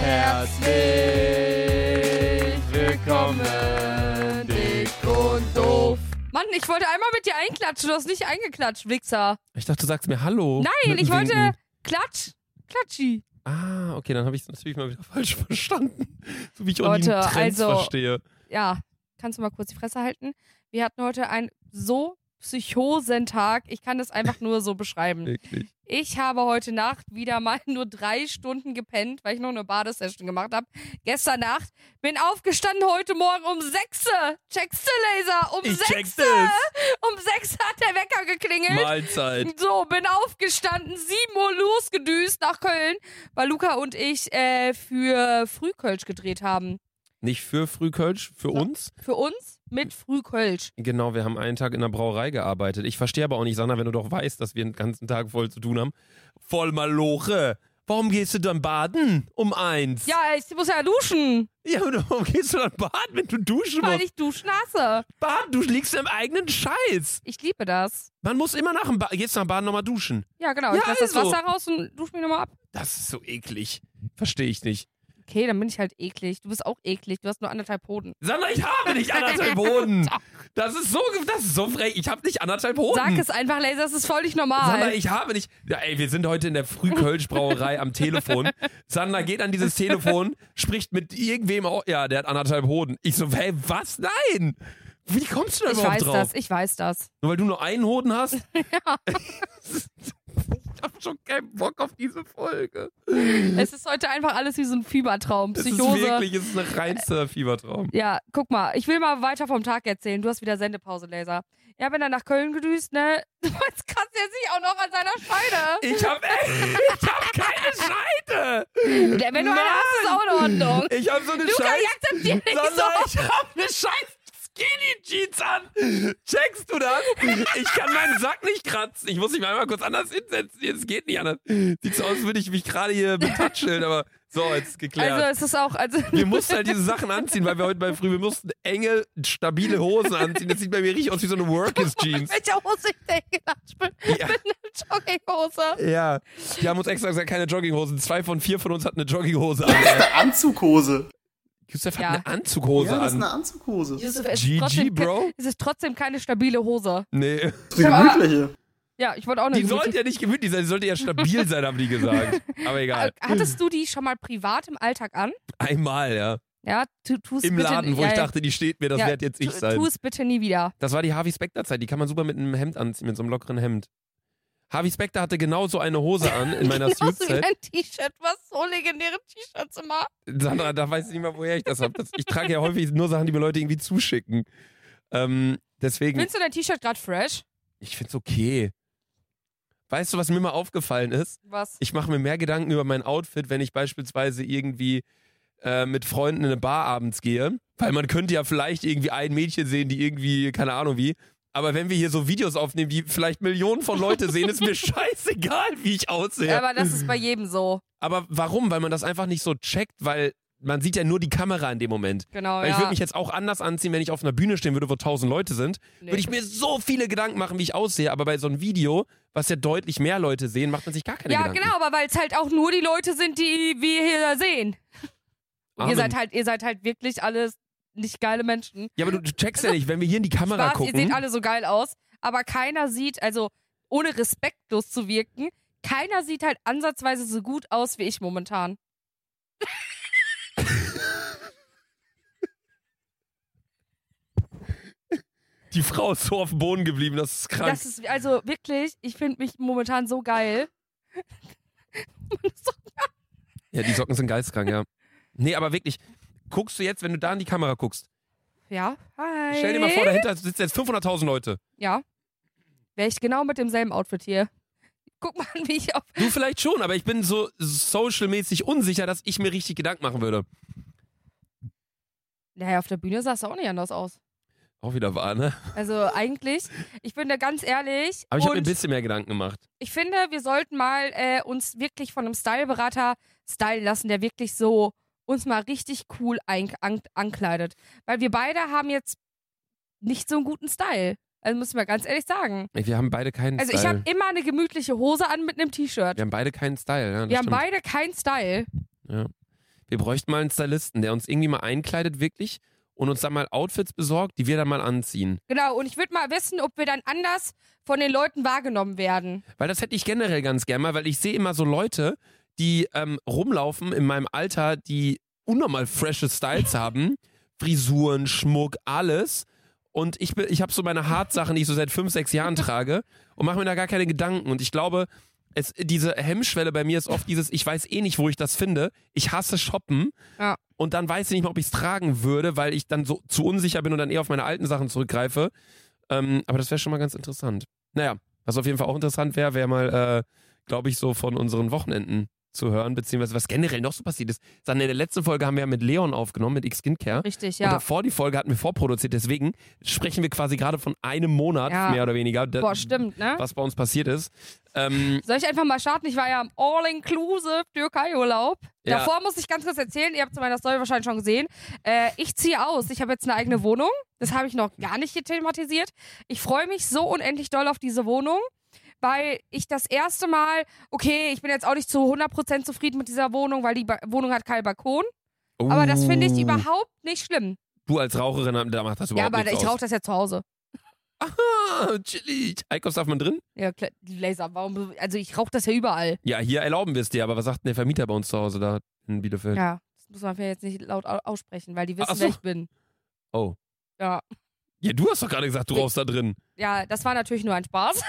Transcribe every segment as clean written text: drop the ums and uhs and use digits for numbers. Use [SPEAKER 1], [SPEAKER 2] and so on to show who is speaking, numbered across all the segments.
[SPEAKER 1] Herzlich willkommen, dick und doof.
[SPEAKER 2] Mann, ich wollte einmal mit dir einklatschen, du hast nicht eingeklatscht, Wichser.
[SPEAKER 3] Ich dachte, du sagst mir Hallo.
[SPEAKER 2] Nein, ich wollte Klatschi.
[SPEAKER 3] Ah, okay, dann habe ich es natürlich mal wieder falsch verstanden. So wie ich auch
[SPEAKER 2] Leute,
[SPEAKER 3] nie Trends
[SPEAKER 2] also,
[SPEAKER 3] verstehe.
[SPEAKER 2] Ja, kannst du mal kurz die Fresse halten? Wir hatten heute einen so Psychosentag. Ich kann das einfach nur so beschreiben.
[SPEAKER 3] Wirklich.
[SPEAKER 2] Ich habe heute Nacht wieder mal nur 3 Stunden gepennt, weil ich noch eine Badesession gemacht habe. Gestern Nacht bin aufgestanden, heute Morgen um 6. Checkst du, Laser? Um 6.
[SPEAKER 3] check's es.
[SPEAKER 2] Um 6 hat der Wecker geklingelt.
[SPEAKER 3] Mahlzeit.
[SPEAKER 2] So, bin aufgestanden, 7 Uhr losgedüst nach Köln, weil Luca und ich für Frühkölsch gedreht haben.
[SPEAKER 3] Nicht für Frühkölsch, für uns.
[SPEAKER 2] Für uns mit Frühkölsch.
[SPEAKER 3] Genau, wir haben einen Tag in der Brauerei gearbeitet. Ich verstehe aber auch nicht, Sandra, wenn du doch weißt, dass wir den ganzen Tag voll zu tun haben. Voll Maloche. Warum gehst du dann baden um 1?
[SPEAKER 2] Ja, ich muss ja duschen,
[SPEAKER 3] Ja, aber warum gehst du dann baden, wenn du duschen
[SPEAKER 2] weil
[SPEAKER 3] musst?
[SPEAKER 2] ich duschen hasse.
[SPEAKER 3] Baden, du liegst im eigenen Scheiß.
[SPEAKER 2] Ich liebe das.
[SPEAKER 3] Man muss immer nach dem Gehst du nach dem Baden nochmal duschen.
[SPEAKER 2] Ja, genau.
[SPEAKER 3] Ja,
[SPEAKER 2] Ich lasse das
[SPEAKER 3] also.
[SPEAKER 2] Wasser raus und dusche mich nochmal ab.
[SPEAKER 3] Das ist so eklig. Verstehe ich nicht.
[SPEAKER 2] Okay, dann bin ich halt eklig. Du bist auch eklig. Du hast nur 1,5 Hoden.
[SPEAKER 3] Sandra, ich habe nicht 1,5 Hoden. Das ist so frech. Ich habe nicht 1,5 Hoden.
[SPEAKER 2] Sag es einfach, Laser, es ist völlig normal.
[SPEAKER 3] Sandra, ich habe nicht. Ja, ey, wir sind heute in der Frühkölsch-Brauerei am Telefon. Sandra geht an dieses Telefon, spricht mit irgendwem auch. Ja, der hat 1,5 Hoden. Ich so, hey, was? Nein! Wie kommst du da überhaupt drauf?
[SPEAKER 2] Ich weiß das.
[SPEAKER 3] Nur weil du nur einen Hoden hast?
[SPEAKER 2] Ja.
[SPEAKER 3] Ich hab schon keinen Bock auf diese Folge.
[SPEAKER 2] Es ist heute einfach alles wie so ein Fiebertraum.
[SPEAKER 3] Es ist
[SPEAKER 2] Psychose.
[SPEAKER 3] wirklich, es ist ein reinster Fiebertraum.
[SPEAKER 2] Ja, guck mal, ich will mal weiter vom Tag erzählen. Du hast wieder Sendepause, Laser. Ja, bin dann nach Köln gedüst, ne? Jetzt kratzt er sich auch noch an seiner Scheide.
[SPEAKER 3] Ich hab keine Scheide.
[SPEAKER 2] Wenn du eine hast, ist auch in Ordnung.
[SPEAKER 3] Ich hab so eine
[SPEAKER 2] Luca,
[SPEAKER 3] Scheiße.
[SPEAKER 2] ich akzeptiere nicht
[SPEAKER 3] Sandra,
[SPEAKER 2] so.
[SPEAKER 3] ich hab eine scheiß Skinny Jeans an. Checkst du das? Ich kann meinen Sack nicht kratzen. Ich muss mich mal einmal kurz anders hinsetzen. Es geht nicht anders. Sieht so aus, als würde ich mich gerade hier betatscheln, aber so, jetzt ist geklärt.
[SPEAKER 2] Also es ist auch,
[SPEAKER 3] Wir mussten halt diese Sachen anziehen, weil wir heute bei Früh, wir mussten enge, stabile Hosen anziehen. Das sieht bei mir richtig aus wie so eine Workers-Jeans.
[SPEAKER 2] welcher Hose ich denke, ich bin
[SPEAKER 3] Ja.
[SPEAKER 2] mit einer Jogginghose.
[SPEAKER 3] Ja, die haben uns extra gesagt, keine Jogginghosen. 2 von 4 von uns hatten eine Jogginghose an.
[SPEAKER 4] Eine Anzughose.
[SPEAKER 3] Yusuf hat
[SPEAKER 2] Ja.
[SPEAKER 3] eine Anzughose
[SPEAKER 4] Ja, das ist
[SPEAKER 3] an.
[SPEAKER 4] eine Anzughose.
[SPEAKER 2] Yusuf, es ist
[SPEAKER 3] GG,
[SPEAKER 2] trotzdem
[SPEAKER 3] Bro?
[SPEAKER 2] Es ist trotzdem keine stabile Hose.
[SPEAKER 3] Nee.
[SPEAKER 4] Die gemütliche.
[SPEAKER 2] Ja, ich wollte auch eine
[SPEAKER 3] Die sollte ja nicht gemütlich sein, die sollte ja stabil sein, haben die gesagt. Aber egal.
[SPEAKER 2] Hattest du die schon mal privat im Alltag an?
[SPEAKER 3] Einmal, ja.
[SPEAKER 2] Ja, tu es
[SPEAKER 3] Im
[SPEAKER 2] bitte.
[SPEAKER 3] Laden, wo
[SPEAKER 2] ja,
[SPEAKER 3] ich dachte, die steht mir, das
[SPEAKER 2] ja,
[SPEAKER 3] wird jetzt ich sein.
[SPEAKER 2] Tu es bitte nie wieder.
[SPEAKER 3] Das war die Harvey Specter-Zeit, die kann man super mit einem Hemd anziehen, mit so einem lockeren Hemd. Harvey Specter hatte genau so eine Hose an in meiner
[SPEAKER 2] Genauso wie
[SPEAKER 3] Suit-Set.
[SPEAKER 2] ein T-Shirt, was so legendäre T-Shirts immer.
[SPEAKER 3] Sandra, da weiß ich nicht mal, woher ich das habe. Ich trage ja häufig nur Sachen, die mir Leute irgendwie zuschicken. Deswegen,
[SPEAKER 2] Findest du dein T-Shirt gerade fresh?
[SPEAKER 3] ich find's okay. Weißt du, was mir mal aufgefallen ist?
[SPEAKER 2] Was?
[SPEAKER 3] Ich mache mir mehr Gedanken über mein Outfit, wenn ich beispielsweise irgendwie mit Freunden in eine Bar abends gehe. Weil man könnte ja vielleicht irgendwie ein Mädchen sehen, die irgendwie, keine Ahnung wie. Aber wenn wir hier so Videos aufnehmen, die vielleicht Millionen von Leute sehen, ist mir scheißegal, wie ich aussehe.
[SPEAKER 2] Aber das ist bei jedem so.
[SPEAKER 3] Aber warum? Weil man das einfach nicht so checkt, weil man sieht ja nur die Kamera in dem Moment.
[SPEAKER 2] Genau,
[SPEAKER 3] Weil ich
[SPEAKER 2] ja.
[SPEAKER 3] würde mich jetzt auch anders anziehen, wenn ich auf einer Bühne stehen würde, wo 1000 Leute sind.
[SPEAKER 2] Nee.
[SPEAKER 3] Würde ich mir so viele Gedanken machen, wie ich aussehe. Aber bei so einem Video, was ja deutlich mehr Leute sehen, macht man sich gar keine
[SPEAKER 2] Ja,
[SPEAKER 3] Gedanken.
[SPEAKER 2] genau, aber weil es halt auch nur die Leute sind, die wir hier sehen.
[SPEAKER 3] Amen.
[SPEAKER 2] Ihr seid halt wirklich alles nicht geile Menschen.
[SPEAKER 3] Ja, aber du checkst ja nicht, wenn wir hier in die Kamera
[SPEAKER 2] Spaß,
[SPEAKER 3] gucken.
[SPEAKER 2] ihr seht alle so geil aus, aber keiner sieht, also ohne respektlos zu wirken, keiner sieht halt ansatzweise so gut aus wie ich momentan.
[SPEAKER 3] Die Frau ist so auf dem Boden geblieben, das ist krank.
[SPEAKER 2] Das ist, also wirklich, ich finde mich momentan so geil.
[SPEAKER 3] Ja, die Socken sind geistkrank, ja. Nee, aber wirklich, guckst du jetzt, wenn du da in die Kamera guckst,
[SPEAKER 2] Ja, hi.
[SPEAKER 3] stell dir mal vor, dahinter sitzen jetzt 500.000 Leute.
[SPEAKER 2] Ja. Wäre ich genau mit demselben Outfit hier. Guck mal, wie ich auf...
[SPEAKER 3] Du vielleicht schon, aber ich bin so socialmäßig unsicher, dass ich mir richtig Gedanken machen würde.
[SPEAKER 2] Naja, auf der Bühne sah es auch nicht anders aus.
[SPEAKER 3] Auch wieder wahr, ne?
[SPEAKER 2] Also eigentlich, ich bin da ganz ehrlich.
[SPEAKER 3] Aber ich habe mir ein
[SPEAKER 2] und
[SPEAKER 3] bisschen mehr Gedanken gemacht.
[SPEAKER 2] ich finde, wir sollten mal uns wirklich von einem Styleberater stylen lassen, der wirklich so uns mal richtig cool ankleidet. Weil wir beide haben jetzt nicht so einen guten Style. Also muss ich mal ganz ehrlich sagen.
[SPEAKER 3] Wir haben beide keinen
[SPEAKER 2] Also
[SPEAKER 3] Style.
[SPEAKER 2] ich habe immer eine gemütliche Hose an mit einem T-Shirt.
[SPEAKER 3] Wir haben beide keinen Style, ja. Das
[SPEAKER 2] Wir haben
[SPEAKER 3] stimmt.
[SPEAKER 2] beide keinen Style.
[SPEAKER 3] Ja. Wir bräuchten mal einen Stylisten, der uns irgendwie mal einkleidet, wirklich, und uns dann mal Outfits besorgt, die wir dann mal anziehen.
[SPEAKER 2] Genau, und ich würde mal wissen, ob wir dann anders von den Leuten wahrgenommen werden.
[SPEAKER 3] Weil das hätte ich generell ganz gerne mal, weil ich sehe immer so Leute, die rumlaufen in meinem Alter, die unnormal frische Styles haben. Frisuren, Schmuck, alles. Und ich habe so meine Hartsachen, die ich so seit 5, 6 Jahren trage und mache mir da gar keine Gedanken. Und ich glaube, diese Hemmschwelle bei mir ist oft dieses, ich weiß eh nicht, wo ich das finde. Ich hasse shoppen.
[SPEAKER 2] Ja.
[SPEAKER 3] Und dann weiß ich nicht mal, ob ich es tragen würde, weil ich dann so zu unsicher bin und dann eher auf meine alten Sachen zurückgreife. Aber das wäre schon mal ganz interessant. Naja, was auf jeden Fall auch interessant wäre mal, glaube ich, so von unseren Wochenenden zu hören, beziehungsweise was generell noch so passiert ist. Dann in der letzten Folge haben wir ja mit Leon aufgenommen, mit X-Skincare.
[SPEAKER 2] Richtig,
[SPEAKER 3] Und
[SPEAKER 2] ja.
[SPEAKER 3] davor die Folge hatten wir vorproduziert, deswegen sprechen wir quasi gerade von einem Monat,
[SPEAKER 2] Ja.
[SPEAKER 3] mehr oder weniger,
[SPEAKER 2] Boah, stimmt, ne?
[SPEAKER 3] was bei uns passiert ist.
[SPEAKER 2] Soll ich einfach mal starten? Ich war ja im All-Inclusive Türkei-Urlaub.
[SPEAKER 3] Ja.
[SPEAKER 2] Davor muss ich ganz kurz erzählen, ihr habt es in meiner Story wahrscheinlich schon gesehen. Ich ziehe aus. Ich habe jetzt eine eigene Wohnung. Das habe ich noch gar nicht hier thematisiert. Ich freue mich so unendlich doll auf diese Wohnung, weil ich das erste Mal, okay, ich bin jetzt auch nicht zu 100% zufrieden mit dieser Wohnung, weil die Wohnung hat keinen Balkon. Aber das finde ich überhaupt nicht schlimm.
[SPEAKER 3] Du als Raucherin, da macht das
[SPEAKER 2] Ja,
[SPEAKER 3] überhaupt
[SPEAKER 2] aber
[SPEAKER 3] nichts
[SPEAKER 2] ich
[SPEAKER 3] aus.
[SPEAKER 2] rauche das ja zu Hause.
[SPEAKER 3] Aha, chillig. Eikos darf man drin?
[SPEAKER 2] Ja, Laser, warum? Also ich rauche das ja überall.
[SPEAKER 3] Ja, hier erlauben wir es dir, aber was sagt denn der Vermieter bei uns zu Hause da in Bielefeld?
[SPEAKER 2] Ja, das muss man ja jetzt nicht laut aussprechen, weil die wissen,
[SPEAKER 3] Ach so.
[SPEAKER 2] wer ich bin.
[SPEAKER 3] Oh.
[SPEAKER 2] Ja.
[SPEAKER 3] Ja, du hast doch gerade gesagt, du rauchst da drin.
[SPEAKER 2] Ja, das war natürlich nur ein Spaß.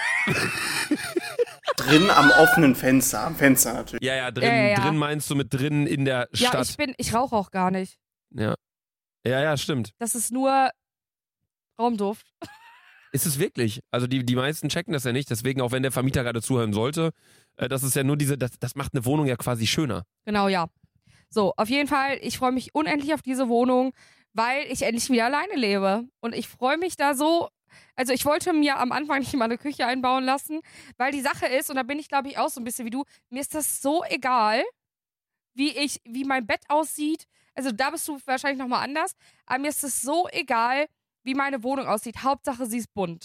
[SPEAKER 4] Drin am offenen Fenster, am Fenster natürlich.
[SPEAKER 3] Ja, drin,
[SPEAKER 2] Ja.
[SPEAKER 3] drin meinst du mit drin in der
[SPEAKER 2] Ja,
[SPEAKER 3] Stadt.
[SPEAKER 2] ich rauche auch gar nicht.
[SPEAKER 3] Ja, stimmt.
[SPEAKER 2] Das ist nur Raumduft.
[SPEAKER 3] Ist es wirklich? Also die meisten checken das ja nicht, deswegen auch wenn der Vermieter gerade zuhören sollte, das ist ja nur das macht eine Wohnung ja quasi schöner.
[SPEAKER 2] Genau, ja. So, auf jeden Fall, ich freue mich unendlich auf diese Wohnung, weil ich endlich wieder alleine lebe. Und ich freue mich da so. Also ich wollte mir am Anfang nicht mal eine Küche einbauen lassen, weil die Sache ist, und da bin ich glaube ich auch so ein bisschen wie du, mir ist das so egal, wie mein Bett aussieht. Also da bist du wahrscheinlich nochmal anders, aber mir ist es so egal, wie meine Wohnung aussieht. Hauptsache, sie ist bunt.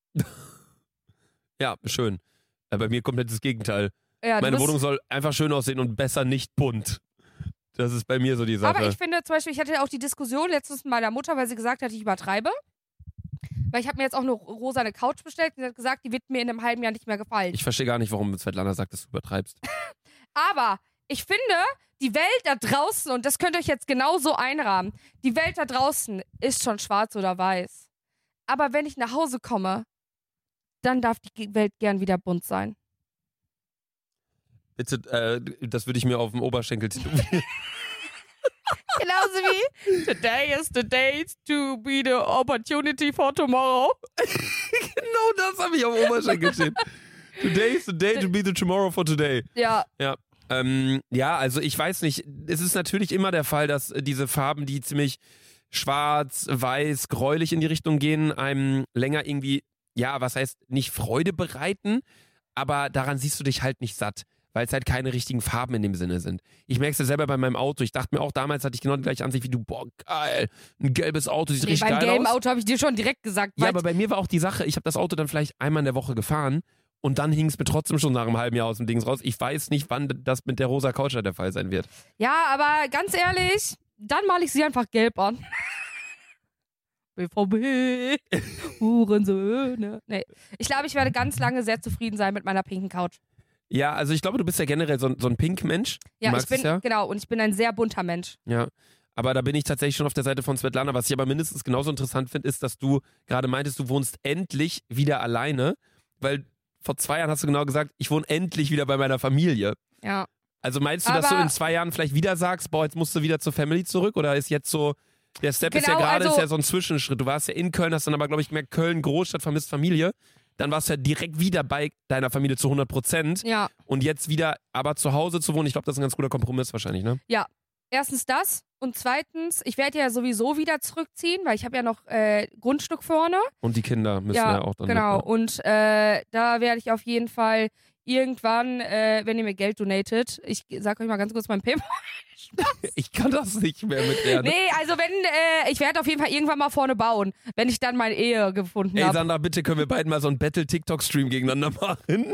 [SPEAKER 3] Ja, schön. Bei mir komplett das Gegenteil.
[SPEAKER 2] Ja,
[SPEAKER 3] Meine Wohnung soll einfach schön aussehen und besser nicht bunt. Das ist bei mir so die Sache.
[SPEAKER 2] Aber ich finde zum Beispiel, ich hatte auch die Diskussion letztens mit meiner Mutter, weil sie gesagt hat, ich übertreibe. Weil ich habe mir jetzt auch eine rosane Couch bestellt und sie hat gesagt, die wird mir in einem halben Jahr nicht mehr gefallen.
[SPEAKER 3] Ich verstehe gar nicht, warum Svetlana sagt, dass du übertreibst.
[SPEAKER 2] Aber ich finde, die Welt da draußen, und das könnt ihr euch jetzt genauso einrahmen, die Welt da draußen ist schon schwarz oder weiß. Aber wenn ich nach Hause komme, dann darf die Welt gern wieder bunt sein.
[SPEAKER 3] Bitte, das würde ich mir auf dem Oberschenkel tätowieren.
[SPEAKER 2] Genauso wie Today is the day to be the opportunity for tomorrow.
[SPEAKER 3] Genau das habe ich auf dem Oberschenkel stehen. Today is the day to be the tomorrow for today.
[SPEAKER 2] Ja.
[SPEAKER 3] Ja, also ich weiß nicht. Es ist natürlich immer der Fall, dass diese Farben, die ziemlich schwarz, weiß, gräulich in die Richtung gehen, einem länger irgendwie, ja, was heißt, nicht Freude bereiten, aber daran siehst du dich halt nicht satt, weil es halt keine richtigen Farben in dem Sinne sind. Ich merke es ja selber bei meinem Auto. Ich dachte mir auch, damals hatte ich genau die gleiche Ansicht wie du. Boah, geil, ein gelbes Auto, sieht richtig geil aus.
[SPEAKER 2] Beim gelben Auto habe ich dir schon direkt gesagt.
[SPEAKER 3] Ja, aber bei mir war auch die Sache, ich habe das Auto dann vielleicht einmal in der Woche gefahren und dann hing es mir trotzdem schon nach einem halben Jahr aus dem Dings raus. Ich weiß nicht, wann das mit der rosa Couch der Fall sein wird.
[SPEAKER 2] Ja, aber ganz ehrlich, dann male ich sie einfach gelb an. BVB, Hurensöhne. Nee. Ich glaube, ich werde ganz lange sehr zufrieden sein mit meiner pinken Couch.
[SPEAKER 3] Ja, also ich glaube, du bist ja generell so ein Pink-Mensch. Du
[SPEAKER 2] Ja,
[SPEAKER 3] magst es
[SPEAKER 2] genau, und ich bin ein sehr bunter Mensch.
[SPEAKER 3] Ja, aber da bin ich tatsächlich schon auf der Seite von Svetlana. Was ich aber mindestens genauso interessant finde, ist, dass du gerade meintest, du wohnst endlich wieder alleine, weil vor 2 Jahren hast du genau gesagt, ich wohne endlich wieder bei meiner Familie.
[SPEAKER 2] Ja.
[SPEAKER 3] Also meinst du, dass du in 2 Jahren vielleicht wieder sagst, boah, jetzt musst du wieder zur Family zurück? Oder ist jetzt so, der Step ist ja
[SPEAKER 2] Genau,
[SPEAKER 3] gerade,
[SPEAKER 2] also-
[SPEAKER 3] ist ja so ein Zwischenschritt. Du warst ja in Köln, hast dann aber, glaube ich, gemerkt, Köln, Großstadt, vermisst Familie. Dann warst du ja direkt wieder bei deiner Familie zu 100%.
[SPEAKER 2] Ja.
[SPEAKER 3] Und jetzt wieder aber zu Hause zu wohnen, ich glaube, das ist ein ganz guter Kompromiss wahrscheinlich, ne?
[SPEAKER 2] Ja. Erstens das und zweitens, ich werde ja sowieso wieder zurückziehen, weil ich habe ja noch Grundstück vorne.
[SPEAKER 3] Und die Kinder müssen ja auch dann
[SPEAKER 2] genau.
[SPEAKER 3] mit, ne?
[SPEAKER 2] Und da werde ich auf jeden Fall irgendwann, wenn ihr mir Geld donatet, ich sag euch mal ganz kurz mein PayPal.
[SPEAKER 3] Ich kann das nicht mehr mit der. Ne?
[SPEAKER 2] Nee, also wenn, ich werde auf jeden Fall irgendwann mal vorne bauen, wenn ich dann meine Ehe gefunden
[SPEAKER 3] Ey,
[SPEAKER 2] habe.
[SPEAKER 3] Sandra, bitte können wir beiden mal so einen Battle-TikTok-Stream gegeneinander machen?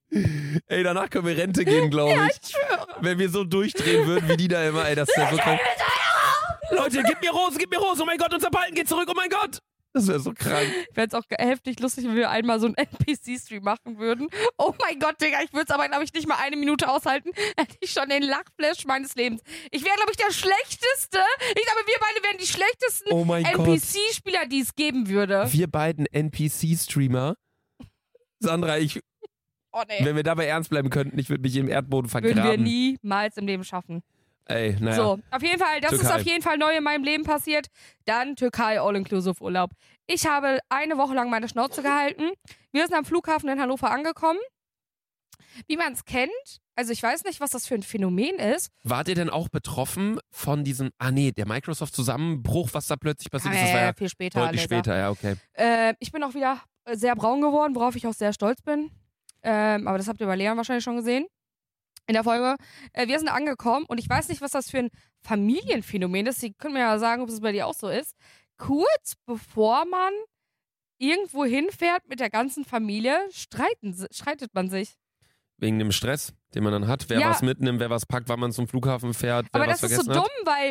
[SPEAKER 3] Ey, danach können wir Rente gehen, glaube ich.
[SPEAKER 2] Ja, ich schwöre.
[SPEAKER 3] Wenn wir so durchdrehen würden, wie die da immer, ey, das wäre so krank. Leute, gib mir Rose, oh mein Gott, unser Balken geht zurück, oh mein Gott. Das wäre so krank.
[SPEAKER 2] Wäre es auch heftig lustig, wenn wir einmal so einen NPC-Stream machen würden. Oh mein Gott, Digga, ich würde es aber, glaube ich, nicht mal 1 Minute aushalten. Hätte ich schon den Lachflash meines Lebens. Ich wäre, glaube ich, der Schlechteste. Ich glaube, wir beide wären die schlechtesten
[SPEAKER 3] Oh mein Gott.
[SPEAKER 2] NPC-Spieler, die es geben würde.
[SPEAKER 3] Wir beiden NPC-Streamer. Sandra,
[SPEAKER 2] Oh nee.
[SPEAKER 3] wenn wir dabei ernst bleiben könnten, ich würde mich im Erdboden vergraben.
[SPEAKER 2] Würden wir niemals im Leben schaffen.
[SPEAKER 3] Ey, naja.
[SPEAKER 2] So, auf jeden Fall, das ist
[SPEAKER 3] Türkei.
[SPEAKER 2] auf jeden Fall neu in meinem Leben passiert. Dann Türkei All-Inclusive Urlaub. Ich habe eine Woche lang meine Schnauze gehalten. Wir sind am Flughafen in Hannover angekommen. Wie man es kennt, also ich weiß nicht, was das für ein Phänomen ist.
[SPEAKER 3] Wart ihr denn auch betroffen von diesem, der Microsoft-Zusammenbruch, was da plötzlich passiert ist? Das war ja
[SPEAKER 2] viel später.
[SPEAKER 3] deutlich
[SPEAKER 2] Laser.
[SPEAKER 3] später, ja, okay.
[SPEAKER 2] Ich bin auch wieder sehr braun geworden, worauf ich auch sehr stolz bin. Aber das habt ihr bei Leon wahrscheinlich schon gesehen. In der Folge. Wir sind angekommen und ich weiß nicht, was das für ein Familienphänomen ist. Sie können mir ja sagen, ob es bei dir auch so ist. Kurz bevor man irgendwo hinfährt mit der ganzen Familie, streitet man sich.
[SPEAKER 3] Wegen dem Stress, den man dann hat. Wer
[SPEAKER 2] Ja.
[SPEAKER 3] was mitnimmt, wer was packt, wann man zum Flughafen fährt, wer
[SPEAKER 2] Aber
[SPEAKER 3] was
[SPEAKER 2] das ist so
[SPEAKER 3] vergessen
[SPEAKER 2] dumm, weil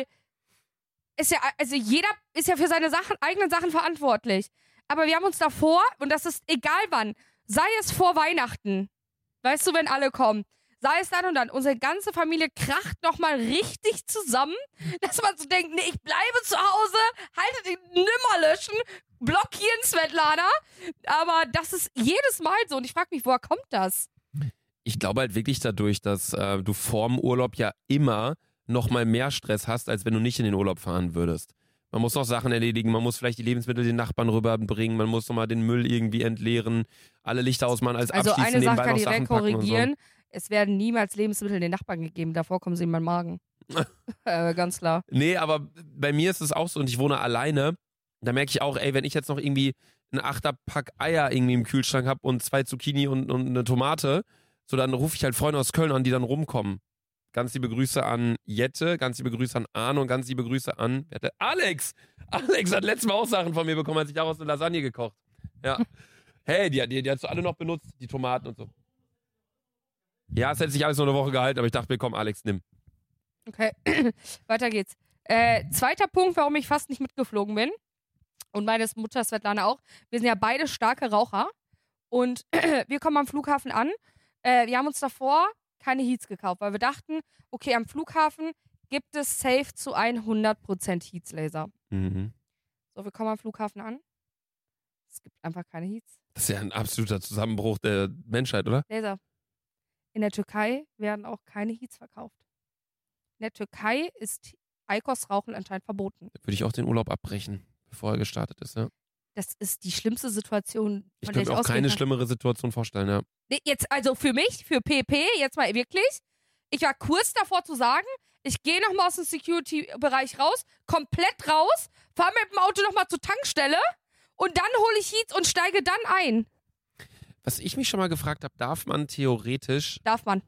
[SPEAKER 2] jeder ist ja für seine eigenen Sachen verantwortlich. Aber wir haben uns davor, und das ist egal wann, sei es vor Weihnachten, weißt du, wenn alle kommen, sei es dann und dann, unsere ganze Familie kracht nochmal richtig zusammen, dass man so denkt, nee, ich bleibe zu Hause, halte den nimmer löschen, blockieren Svetlana. Aber das ist jedes Mal so und ich frage mich, woher kommt das?
[SPEAKER 3] Ich glaube halt wirklich dadurch, dass du vorm Urlaub ja immer noch mal mehr Stress hast, als wenn du nicht in den Urlaub fahren würdest. Man muss noch Sachen erledigen, man muss vielleicht die Lebensmittel den Nachbarn rüberbringen, man muss nochmal den Müll irgendwie entleeren, alle Lichter ausmachen, als
[SPEAKER 2] Also
[SPEAKER 3] abschließen,
[SPEAKER 2] eine Sache
[SPEAKER 3] nebenbei
[SPEAKER 2] kann
[SPEAKER 3] noch
[SPEAKER 2] ich
[SPEAKER 3] Sachen
[SPEAKER 2] direkt
[SPEAKER 3] packen und so.
[SPEAKER 2] korrigieren. Es werden niemals Lebensmittel den Nachbarn gegeben. Davor kommen sie in meinen Magen. Ganz klar.
[SPEAKER 3] Nee, aber bei mir ist es auch so und ich wohne alleine, da merke ich auch, ey, wenn ich jetzt noch irgendwie ein 8er-Pack Eier irgendwie im Kühlschrank habe und 2 Zucchini und eine Tomate, so dann rufe ich halt Freunde aus Köln an, die dann rumkommen. Ganz liebe Grüße an Jette, ganz liebe Grüße an Arne und ganz liebe Grüße an Alex. Alex hat letztes Mal auch Sachen von mir bekommen, als ich daraus eine Lasagne gekocht. Ja. Hey, die hast du alle noch benutzt, die Tomaten und so. Ja, es hätte sich alles nur eine Woche gehalten, aber ich dachte mir, komm, Alex, nimm.
[SPEAKER 2] Okay, weiter geht's. Zweiter Punkt, warum ich fast nicht mitgeflogen bin. Und meine Mutter Svetlana auch. Wir sind ja beide starke Raucher. Und wir kommen am Flughafen an. Wir haben uns davor keine Heats gekauft, weil wir dachten, okay, am Flughafen gibt es safe zu 100% Heats-Laser.
[SPEAKER 3] Mhm.
[SPEAKER 2] So, wir kommen am Flughafen an. Es gibt einfach keine Heats.
[SPEAKER 3] Das ist ja ein absoluter Zusammenbruch der Menschheit, oder?
[SPEAKER 2] Laser. In der Türkei werden auch keine Heats verkauft. In der Türkei ist Eikos-Rauchen anscheinend verboten.
[SPEAKER 3] Würde ich auch den Urlaub abbrechen, bevor er gestartet ist, ja.
[SPEAKER 2] Das ist die schlimmste Situation,
[SPEAKER 3] Ich
[SPEAKER 2] von der
[SPEAKER 3] könnte
[SPEAKER 2] ich
[SPEAKER 3] mir auch
[SPEAKER 2] ausgehen
[SPEAKER 3] keine
[SPEAKER 2] kann.
[SPEAKER 3] schlimmere Situation vorstellen, ja.
[SPEAKER 2] Nee, jetzt, also für mich, für PP, jetzt mal wirklich. Ich war kurz davor zu sagen, ich gehe nochmal aus dem Security-Bereich raus, komplett raus, fahre mit dem Auto nochmal zur Tankstelle und dann hole ich Heats und steige dann ein.
[SPEAKER 3] Was ich mich schon mal gefragt habe, darf man theoretisch,
[SPEAKER 2] Darf man.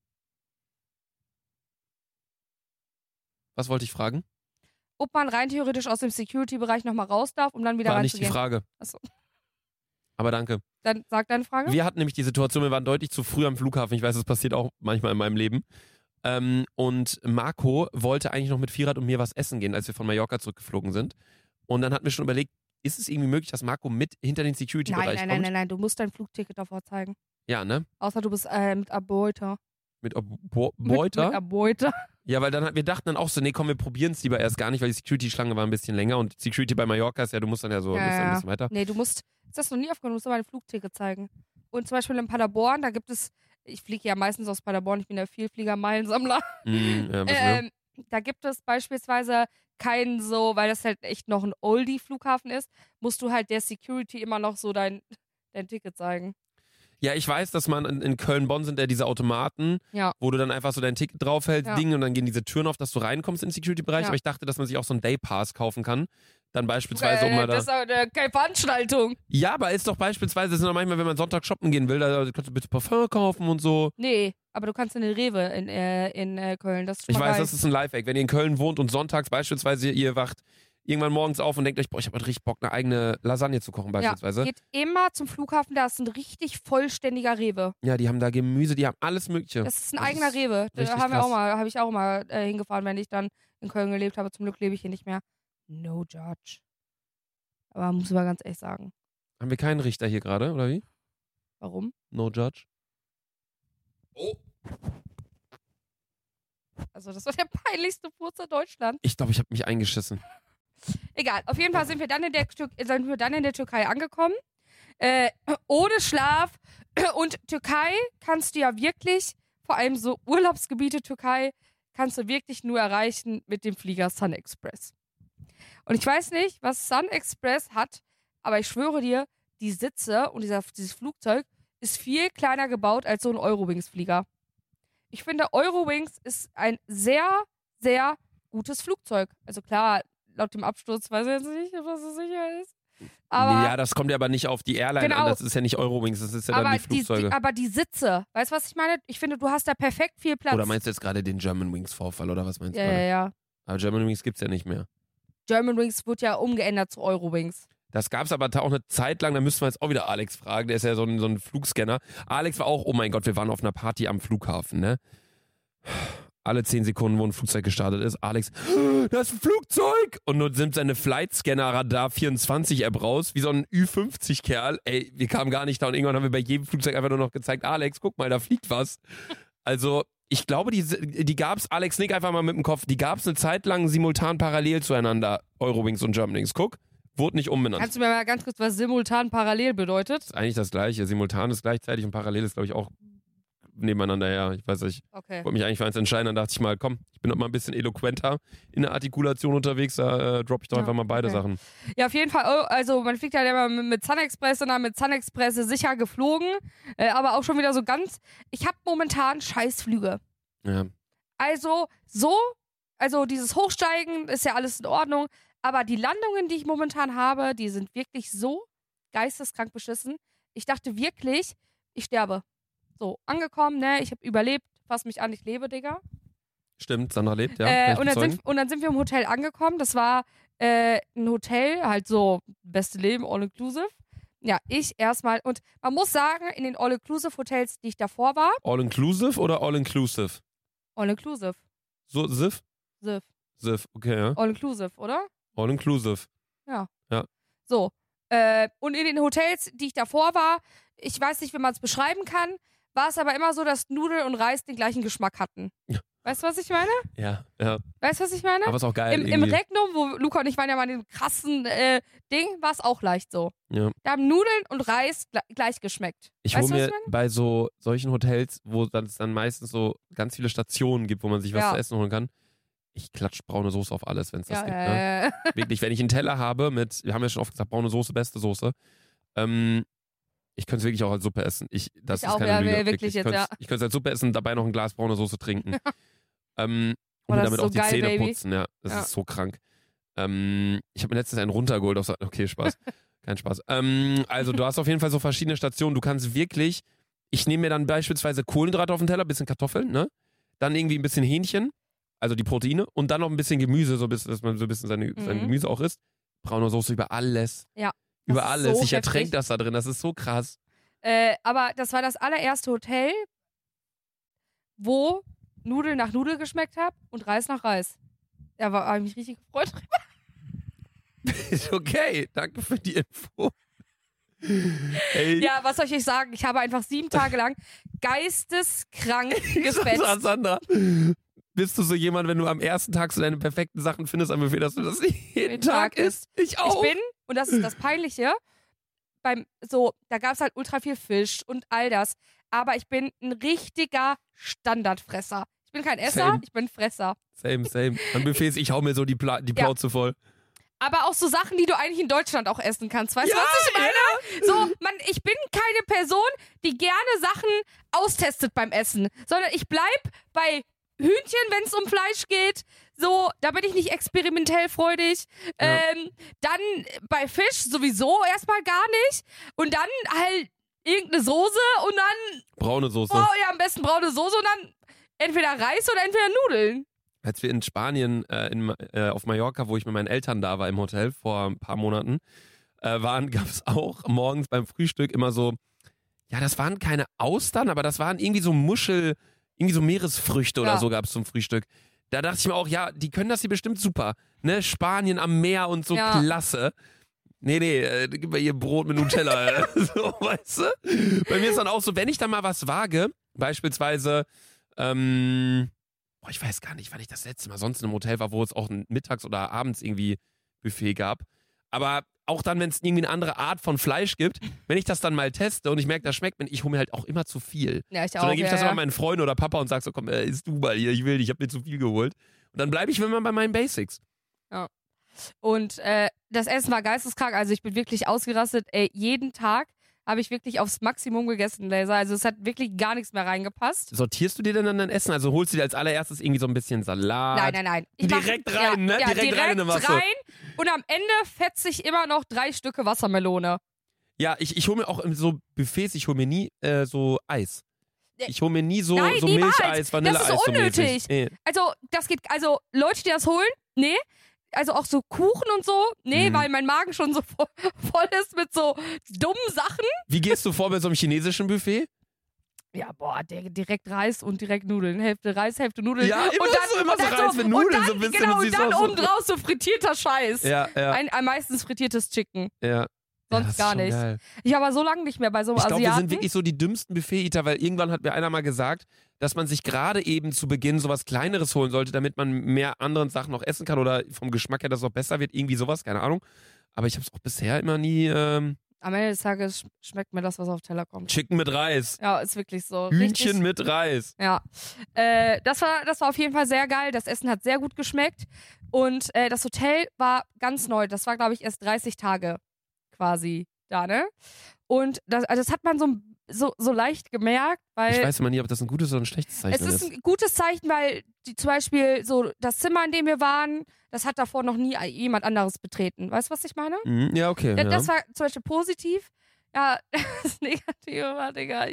[SPEAKER 3] was wollte ich fragen?
[SPEAKER 2] Ob man rein theoretisch aus dem Security-Bereich nochmal raus darf, um dann wieder
[SPEAKER 3] War nicht die
[SPEAKER 2] reinzugehen.
[SPEAKER 3] Frage.
[SPEAKER 2] Achso.
[SPEAKER 3] Aber danke.
[SPEAKER 2] Dann sag deine Frage.
[SPEAKER 3] Wir hatten nämlich die Situation, wir waren deutlich zu früh am Flughafen. Ich weiß, das passiert auch manchmal in meinem Leben. Und Marco wollte eigentlich noch mit Firat und mir was essen gehen, als wir von Mallorca zurückgeflogen sind. Und dann hatten wir schon überlegt, ist es irgendwie möglich, dass Marco mit hinter den Security-Bereich kommt?
[SPEAKER 2] Nein, du musst dein Flugticket davor zeigen.
[SPEAKER 3] Ja, ne?
[SPEAKER 2] Außer du bist mit Abeuter.
[SPEAKER 3] Mit Beuter?
[SPEAKER 2] Mit Abeuter.
[SPEAKER 3] Ja, weil wir dachten dann auch so, nee, komm, wir probieren es lieber erst gar nicht, weil die Security-Schlange war ein bisschen länger und Security bei Mallorca ist ja, du musst dann ja so ein bisschen weiter.
[SPEAKER 2] Nee, du musst, ist das noch nie aufgenommen, du musst aber ein Flugticket zeigen. Und zum Beispiel in Paderborn, da gibt es, ich fliege ja meistens aus Paderborn, ich bin der Vielflieger-Meilensammler.
[SPEAKER 3] Ja, was
[SPEAKER 2] Da gibt es beispielsweise keinen so, weil das halt echt noch ein Oldie-Flughafen ist, musst du halt der Security immer noch so dein Ticket zeigen.
[SPEAKER 3] Ja, ich weiß, dass man in Köln-Bonn sind ja diese Automaten,
[SPEAKER 2] Ja.
[SPEAKER 3] wo du dann einfach so dein Ticket draufhältst,
[SPEAKER 2] Ja.
[SPEAKER 3] Ding, und dann gehen diese Türen auf, dass du reinkommst in den Security-Bereich.
[SPEAKER 2] Ja.
[SPEAKER 3] Aber ich dachte, dass man sich auch so einen Day-Pass kaufen kann. Dann beispielsweise, um mal da...
[SPEAKER 2] Das ist aber keine Veranstaltung.
[SPEAKER 3] Ja, aber ist doch beispielsweise, das sind doch manchmal, wenn man Sonntag shoppen gehen will, da kannst du bitte Parfum kaufen und so.
[SPEAKER 2] Nee, aber du kannst in den Rewe in Köln, das ist schon
[SPEAKER 3] Ich
[SPEAKER 2] mal
[SPEAKER 3] weiß,
[SPEAKER 2] geil.
[SPEAKER 3] das ist ein Lifehack. Wenn ihr in Köln wohnt und sonntags beispielsweise ihr wacht irgendwann morgens auf und denkt euch, boah, ich habe halt richtig Bock, eine eigene Lasagne zu kochen beispielsweise.
[SPEAKER 2] Ja, geht immer zum Flughafen, da ist ein richtig vollständiger Rewe.
[SPEAKER 3] Ja, die haben da Gemüse, die haben alles Mögliche.
[SPEAKER 2] Das ist ein eigener Rewe. Da
[SPEAKER 3] richtig
[SPEAKER 2] habe
[SPEAKER 3] krass.
[SPEAKER 2] ich auch mal hingefahren, wenn ich dann in Köln gelebt habe. Zum Glück lebe ich hier nicht mehr. No judge. Aber muss man ganz ehrlich sagen.
[SPEAKER 3] Haben wir keinen Richter hier gerade, oder wie?
[SPEAKER 2] Warum?
[SPEAKER 3] No judge. Oh.
[SPEAKER 2] Also das war der peinlichste Furzer Deutschlands.
[SPEAKER 3] Ich glaube, ich habe mich eingeschissen.
[SPEAKER 2] Egal, auf jeden Fall sind wir dann in der Türkei angekommen. Ohne Schlaf. Und Türkei kannst du ja wirklich, vor allem so Urlaubsgebiete Türkei, kannst du wirklich nur erreichen mit dem Flieger Sun Express. Und ich weiß nicht, was Sun Express hat, aber ich schwöre dir, die Sitze und dieses Flugzeug ist viel kleiner gebaut als so ein Eurowings-Flieger. Ich finde, Eurowings ist ein sehr, sehr gutes Flugzeug. Also klar, laut dem Absturz weiß ich jetzt nicht, ob das so sicher ist. Aber
[SPEAKER 3] ja, das kommt ja aber nicht auf die Airline an, das ist ja nicht Eurowings, das ist ja dann die Flugzeuge.
[SPEAKER 2] aber die Sitze, weißt du, was ich meine? Ich finde, du hast da perfekt viel Platz.
[SPEAKER 3] Oder meinst du jetzt gerade den Germanwings-Vorfall oder was meinst du
[SPEAKER 2] Ja,
[SPEAKER 3] gerade?
[SPEAKER 2] ja, ja.
[SPEAKER 3] Aber Germanwings gibt's ja nicht mehr.
[SPEAKER 2] Germanwings wird ja umgeändert zu Eurowings.
[SPEAKER 3] Das gab's aber auch eine Zeit lang, da müssten wir jetzt auch wieder Alex fragen, der ist ja so ein Flugscanner. Alex war auch, oh mein Gott, wir waren auf einer Party am Flughafen, ne? Alle 10 Sekunden, wo ein Flugzeug gestartet ist, Alex, das ist ein Flugzeug! Und nun nimmt seine Flightscanner-Radar-24-App raus, wie so ein Ü50-Kerl. Ey, wir kamen gar nicht da und irgendwann haben wir bei jedem Flugzeug einfach nur noch gezeigt, Alex, guck mal, da fliegt was. Also, ich glaube, die gab's, Alex, nick einfach mal mit dem Kopf, die gab's eine Zeit lang simultan parallel zueinander, Eurowings und Germanwings. Guck, wurde nicht umbenannt.
[SPEAKER 2] Kannst du mir mal ganz kurz, was simultan parallel bedeutet?
[SPEAKER 3] Das ist eigentlich das Gleiche. Simultan ist gleichzeitig und parallel ist, glaube ich, auch nebeneinander her. Ich weiß nicht.
[SPEAKER 2] Okay.
[SPEAKER 3] Ich wollte mich eigentlich für eins entscheiden, dann dachte ich mal, komm, ich bin noch mal ein bisschen eloquenter in der Artikulation unterwegs, da droppe ich doch einfach mal beide Sachen.
[SPEAKER 2] Ja, auf jeden Fall, also man fliegt halt immer mit Sun Express und dann mit Sun Express sicher geflogen, aber auch schon wieder so ganz, ich habe momentan Scheißflüge.
[SPEAKER 3] Ja.
[SPEAKER 2] Also dieses Hochsteigen ist ja alles in Ordnung, aber die Landungen, die ich momentan habe, die sind wirklich so geisteskrank beschissen. Ich dachte wirklich, ich sterbe. So, angekommen, ne, ich habe überlebt, fass mich an, ich lebe, Digga.
[SPEAKER 3] Stimmt, Sandra lebt, ja.
[SPEAKER 2] Und dann sind wir im Hotel angekommen, das war ein Hotel, halt so, beste Leben, all-inclusive. Ja, ich erstmal, und man muss sagen, in den All-Inclusive-Hotels, die ich davor war.
[SPEAKER 3] All-Inclusive oder All-Inclusive?
[SPEAKER 2] All-Inclusive.
[SPEAKER 3] So, Siv?
[SPEAKER 2] Siv.
[SPEAKER 3] Siv, okay, ja.
[SPEAKER 2] All-Inclusive, oder?
[SPEAKER 3] All-Inclusive.
[SPEAKER 2] Ja.
[SPEAKER 3] Ja.
[SPEAKER 2] So. Und in den Hotels, die ich davor war, ich weiß nicht, wie man es beschreiben kann, war es aber immer so, dass Nudeln und Reis den gleichen Geschmack hatten. Weißt du, was ich meine?
[SPEAKER 3] Ja, ja.
[SPEAKER 2] Weißt du, was ich meine?
[SPEAKER 3] Aber ist auch geil
[SPEAKER 2] Im
[SPEAKER 3] irgendwie.
[SPEAKER 2] Regnum, wo Luca und ich waren ja mal in dem krassen Ding, war es auch leicht so.
[SPEAKER 3] Ja.
[SPEAKER 2] Da haben Nudeln und Reis gleich geschmeckt.
[SPEAKER 3] Ich
[SPEAKER 2] Weißt
[SPEAKER 3] hole
[SPEAKER 2] du, was
[SPEAKER 3] mir
[SPEAKER 2] ich meine?
[SPEAKER 3] bei solchen Hotels, wo es dann meistens so ganz viele Stationen gibt, wo man sich was zu essen holen kann, ich klatsch braune Soße auf alles, wenn es das gibt. Ne? Wirklich, wenn ich einen Teller habe wir haben ja schon oft gesagt, braune Soße, beste Soße. Ich könnte es wirklich auch als Suppe essen. Das ist
[SPEAKER 2] auch,
[SPEAKER 3] keine Lüge.
[SPEAKER 2] wirklich jetzt, ja.
[SPEAKER 3] Ich könnte es als Suppe essen, dabei noch ein Glas braune Soße trinken. Und
[SPEAKER 2] das
[SPEAKER 3] damit
[SPEAKER 2] ist so
[SPEAKER 3] auch die
[SPEAKER 2] geil,
[SPEAKER 3] Zähne
[SPEAKER 2] Baby.
[SPEAKER 3] putzen. Ja, das ist so krank. Ich habe mir letztens einen runtergeholt. Okay, Spaß. Kein Spaß. Also du hast auf jeden Fall so verschiedene Stationen. Du kannst wirklich, ich nehme mir dann beispielsweise Kohlenhydrate auf den Teller, bisschen Kartoffeln, ne? Dann irgendwie ein bisschen Hähnchen, also die Proteine, und dann noch ein bisschen Gemüse, dass man so ein bisschen sein Gemüse auch isst. Braune Soße über alles.
[SPEAKER 2] Ja.
[SPEAKER 3] Über alles.
[SPEAKER 2] So
[SPEAKER 3] ich ertränke
[SPEAKER 2] heftig.
[SPEAKER 3] das da drin. Das ist so krass.
[SPEAKER 2] Aber das war das allererste Hotel, wo Nudeln nach Nudel geschmeckt hat und Reis nach Reis. Da habe ich mich richtig gefreut.
[SPEAKER 3] Ist okay. Danke für die Info. Ey.
[SPEAKER 2] Ja, was soll ich euch sagen? Ich habe einfach 7 Tage lang geisteskrank gefetzt.
[SPEAKER 3] Sandra, bist du so jemand, wenn du am ersten Tag so deine perfekten Sachen findest, am Befehl, dass du das jeden Tag isst? Ich auch.
[SPEAKER 2] Ich bin, und das ist das Peinliche, da gab es halt ultra viel Fisch und all das, aber ich bin ein richtiger Standardfresser. Ich bin kein Esser,
[SPEAKER 3] Same.
[SPEAKER 2] ich bin Fresser.
[SPEAKER 3] Same. Am Buffet, ich hau mir so die Plauze voll.
[SPEAKER 2] Aber auch so Sachen, die du eigentlich in Deutschland auch essen kannst. Weißt du, was ich meine? So, ich bin keine Person, die gerne Sachen austestet beim Essen, sondern ich bleib bei Hühnchen, wenn es um Fleisch geht. So, da bin ich nicht experimentell freudig.
[SPEAKER 3] Ja.
[SPEAKER 2] Dann bei Fisch sowieso erstmal gar nicht. Und dann halt irgendeine Soße und dann
[SPEAKER 3] Braune Soße.
[SPEAKER 2] am besten braune Soße und dann entweder Reis oder entweder Nudeln.
[SPEAKER 3] als wir in Spanien auf Mallorca, wo ich mit meinen Eltern da war im Hotel vor ein paar Monaten, gab es auch morgens beim Frühstück immer so, ja, das waren keine Austern, aber das waren irgendwie so irgendwie so Meeresfrüchte oder so gab es zum Frühstück. Da dachte ich mir auch, ja, die können das hier bestimmt super. Ne? Spanien am Meer und so, klasse. Nee, gib mir hier Brot mit Nutella. So, weißt du? Bei mir ist dann auch so, wenn ich da mal was wage, beispielsweise, ich weiß gar nicht, wann ich das letzte Mal sonst in einem Hotel war, wo es auch mittags oder abends irgendwie Buffet gab. Aber auch dann, wenn es irgendwie eine andere Art von Fleisch gibt, wenn ich das dann mal teste und ich merke, das schmeckt mir, ich hole mir halt auch immer zu viel.
[SPEAKER 2] Ja, ich auch.
[SPEAKER 3] So, dann gebe ich das immer meinen Freunden oder Papa und sage so, komm, isst du mal hier, ich habe mir zu viel geholt. Und dann bleibe ich immer bei meinen Basics.
[SPEAKER 2] Ja. Und das Essen war geisteskrank, also ich bin wirklich ausgerastet. Jeden Tag habe ich wirklich aufs Maximum gegessen, Laser. Also es hat wirklich gar nichts mehr reingepasst.
[SPEAKER 3] Sortierst du dir denn dann dein Essen? Also holst du dir als allererstes irgendwie so ein bisschen Salat?
[SPEAKER 2] Nein.
[SPEAKER 3] Direkt rein, ne?
[SPEAKER 2] Ja,
[SPEAKER 3] direkt rein in eine Masse.
[SPEAKER 2] Rein und am Ende fetze ich immer noch 3 Stücke Wassermelone.
[SPEAKER 3] Ja, ich hole mir auch in so Buffets, ich hole mir nie so Eis. Ich hole mir nie so
[SPEAKER 2] Niemals.
[SPEAKER 3] Milcheis, Vanilleeis.
[SPEAKER 2] Das ist unnötig.
[SPEAKER 3] So
[SPEAKER 2] Also Leute, die das holen, nee. Also auch so Kuchen und so, nee, weil mein Magen schon so voll ist mit so dummen Sachen.
[SPEAKER 3] Wie gehst du vor bei so einem chinesischen Buffet?
[SPEAKER 2] Ja, direkt Reis und direkt Nudeln. Hälfte Reis, Hälfte Nudeln.
[SPEAKER 3] Ja, immer so Reis mit Nudeln, so ein bisschen.
[SPEAKER 2] Genau, und dann obendrauf so frittierter Scheiß.
[SPEAKER 3] Ja.
[SPEAKER 2] Meistens frittiertes Chicken.
[SPEAKER 3] Ja.
[SPEAKER 2] Sonst gar nicht.
[SPEAKER 3] Geil.
[SPEAKER 2] Ich war aber so lange nicht mehr bei so einem Asiaten.
[SPEAKER 3] Ich glaube, wir sind wirklich so die dümmsten Buffet-Eater, weil irgendwann hat mir einer mal gesagt, dass man sich gerade eben zu Beginn sowas Kleineres holen sollte, damit man mehr anderen Sachen noch essen kann oder vom Geschmack her, dass es auch besser wird. Irgendwie sowas, keine Ahnung. Aber ich habe es auch bisher immer nie...
[SPEAKER 2] Am Ende des Tages schmeckt mir das, was auf den Teller kommt.
[SPEAKER 3] Chicken mit Reis.
[SPEAKER 2] Ja, ist wirklich so.
[SPEAKER 3] Hühnchen mit Reis.
[SPEAKER 2] Ja. Das war auf jeden Fall sehr geil. Das Essen hat sehr gut geschmeckt. Und das Hotel war ganz neu. Das war, glaube ich, erst 30 Tage quasi da, ne? Und das hat man so leicht gemerkt, weil...
[SPEAKER 3] Ich weiß immer nie, ob das ein gutes oder ein schlechtes Zeichen ist.
[SPEAKER 2] Es ist ein gutes Zeichen, weil zum Beispiel so das Zimmer, in dem wir waren, das hat davor noch nie jemand anderes betreten. Weißt du, was ich meine?
[SPEAKER 3] Ja, okay.
[SPEAKER 2] Das war zum Beispiel positiv. Ja, das Negative war, Digga,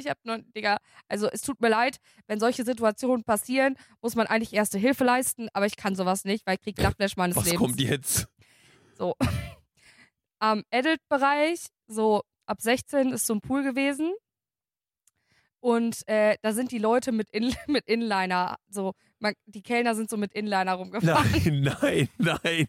[SPEAKER 2] also es tut mir leid, wenn solche Situationen passieren, muss man eigentlich Erste Hilfe leisten, aber ich kann sowas nicht, weil ich krieg Lachflash meines Lebens.
[SPEAKER 3] Was kommt jetzt?
[SPEAKER 2] So. Am Adult-Bereich, so ab 16 ist so ein Pool gewesen. Und da sind die Leute mit Inliner, so, die Kellner sind so mit Inliner rumgefahren.
[SPEAKER 3] Nein.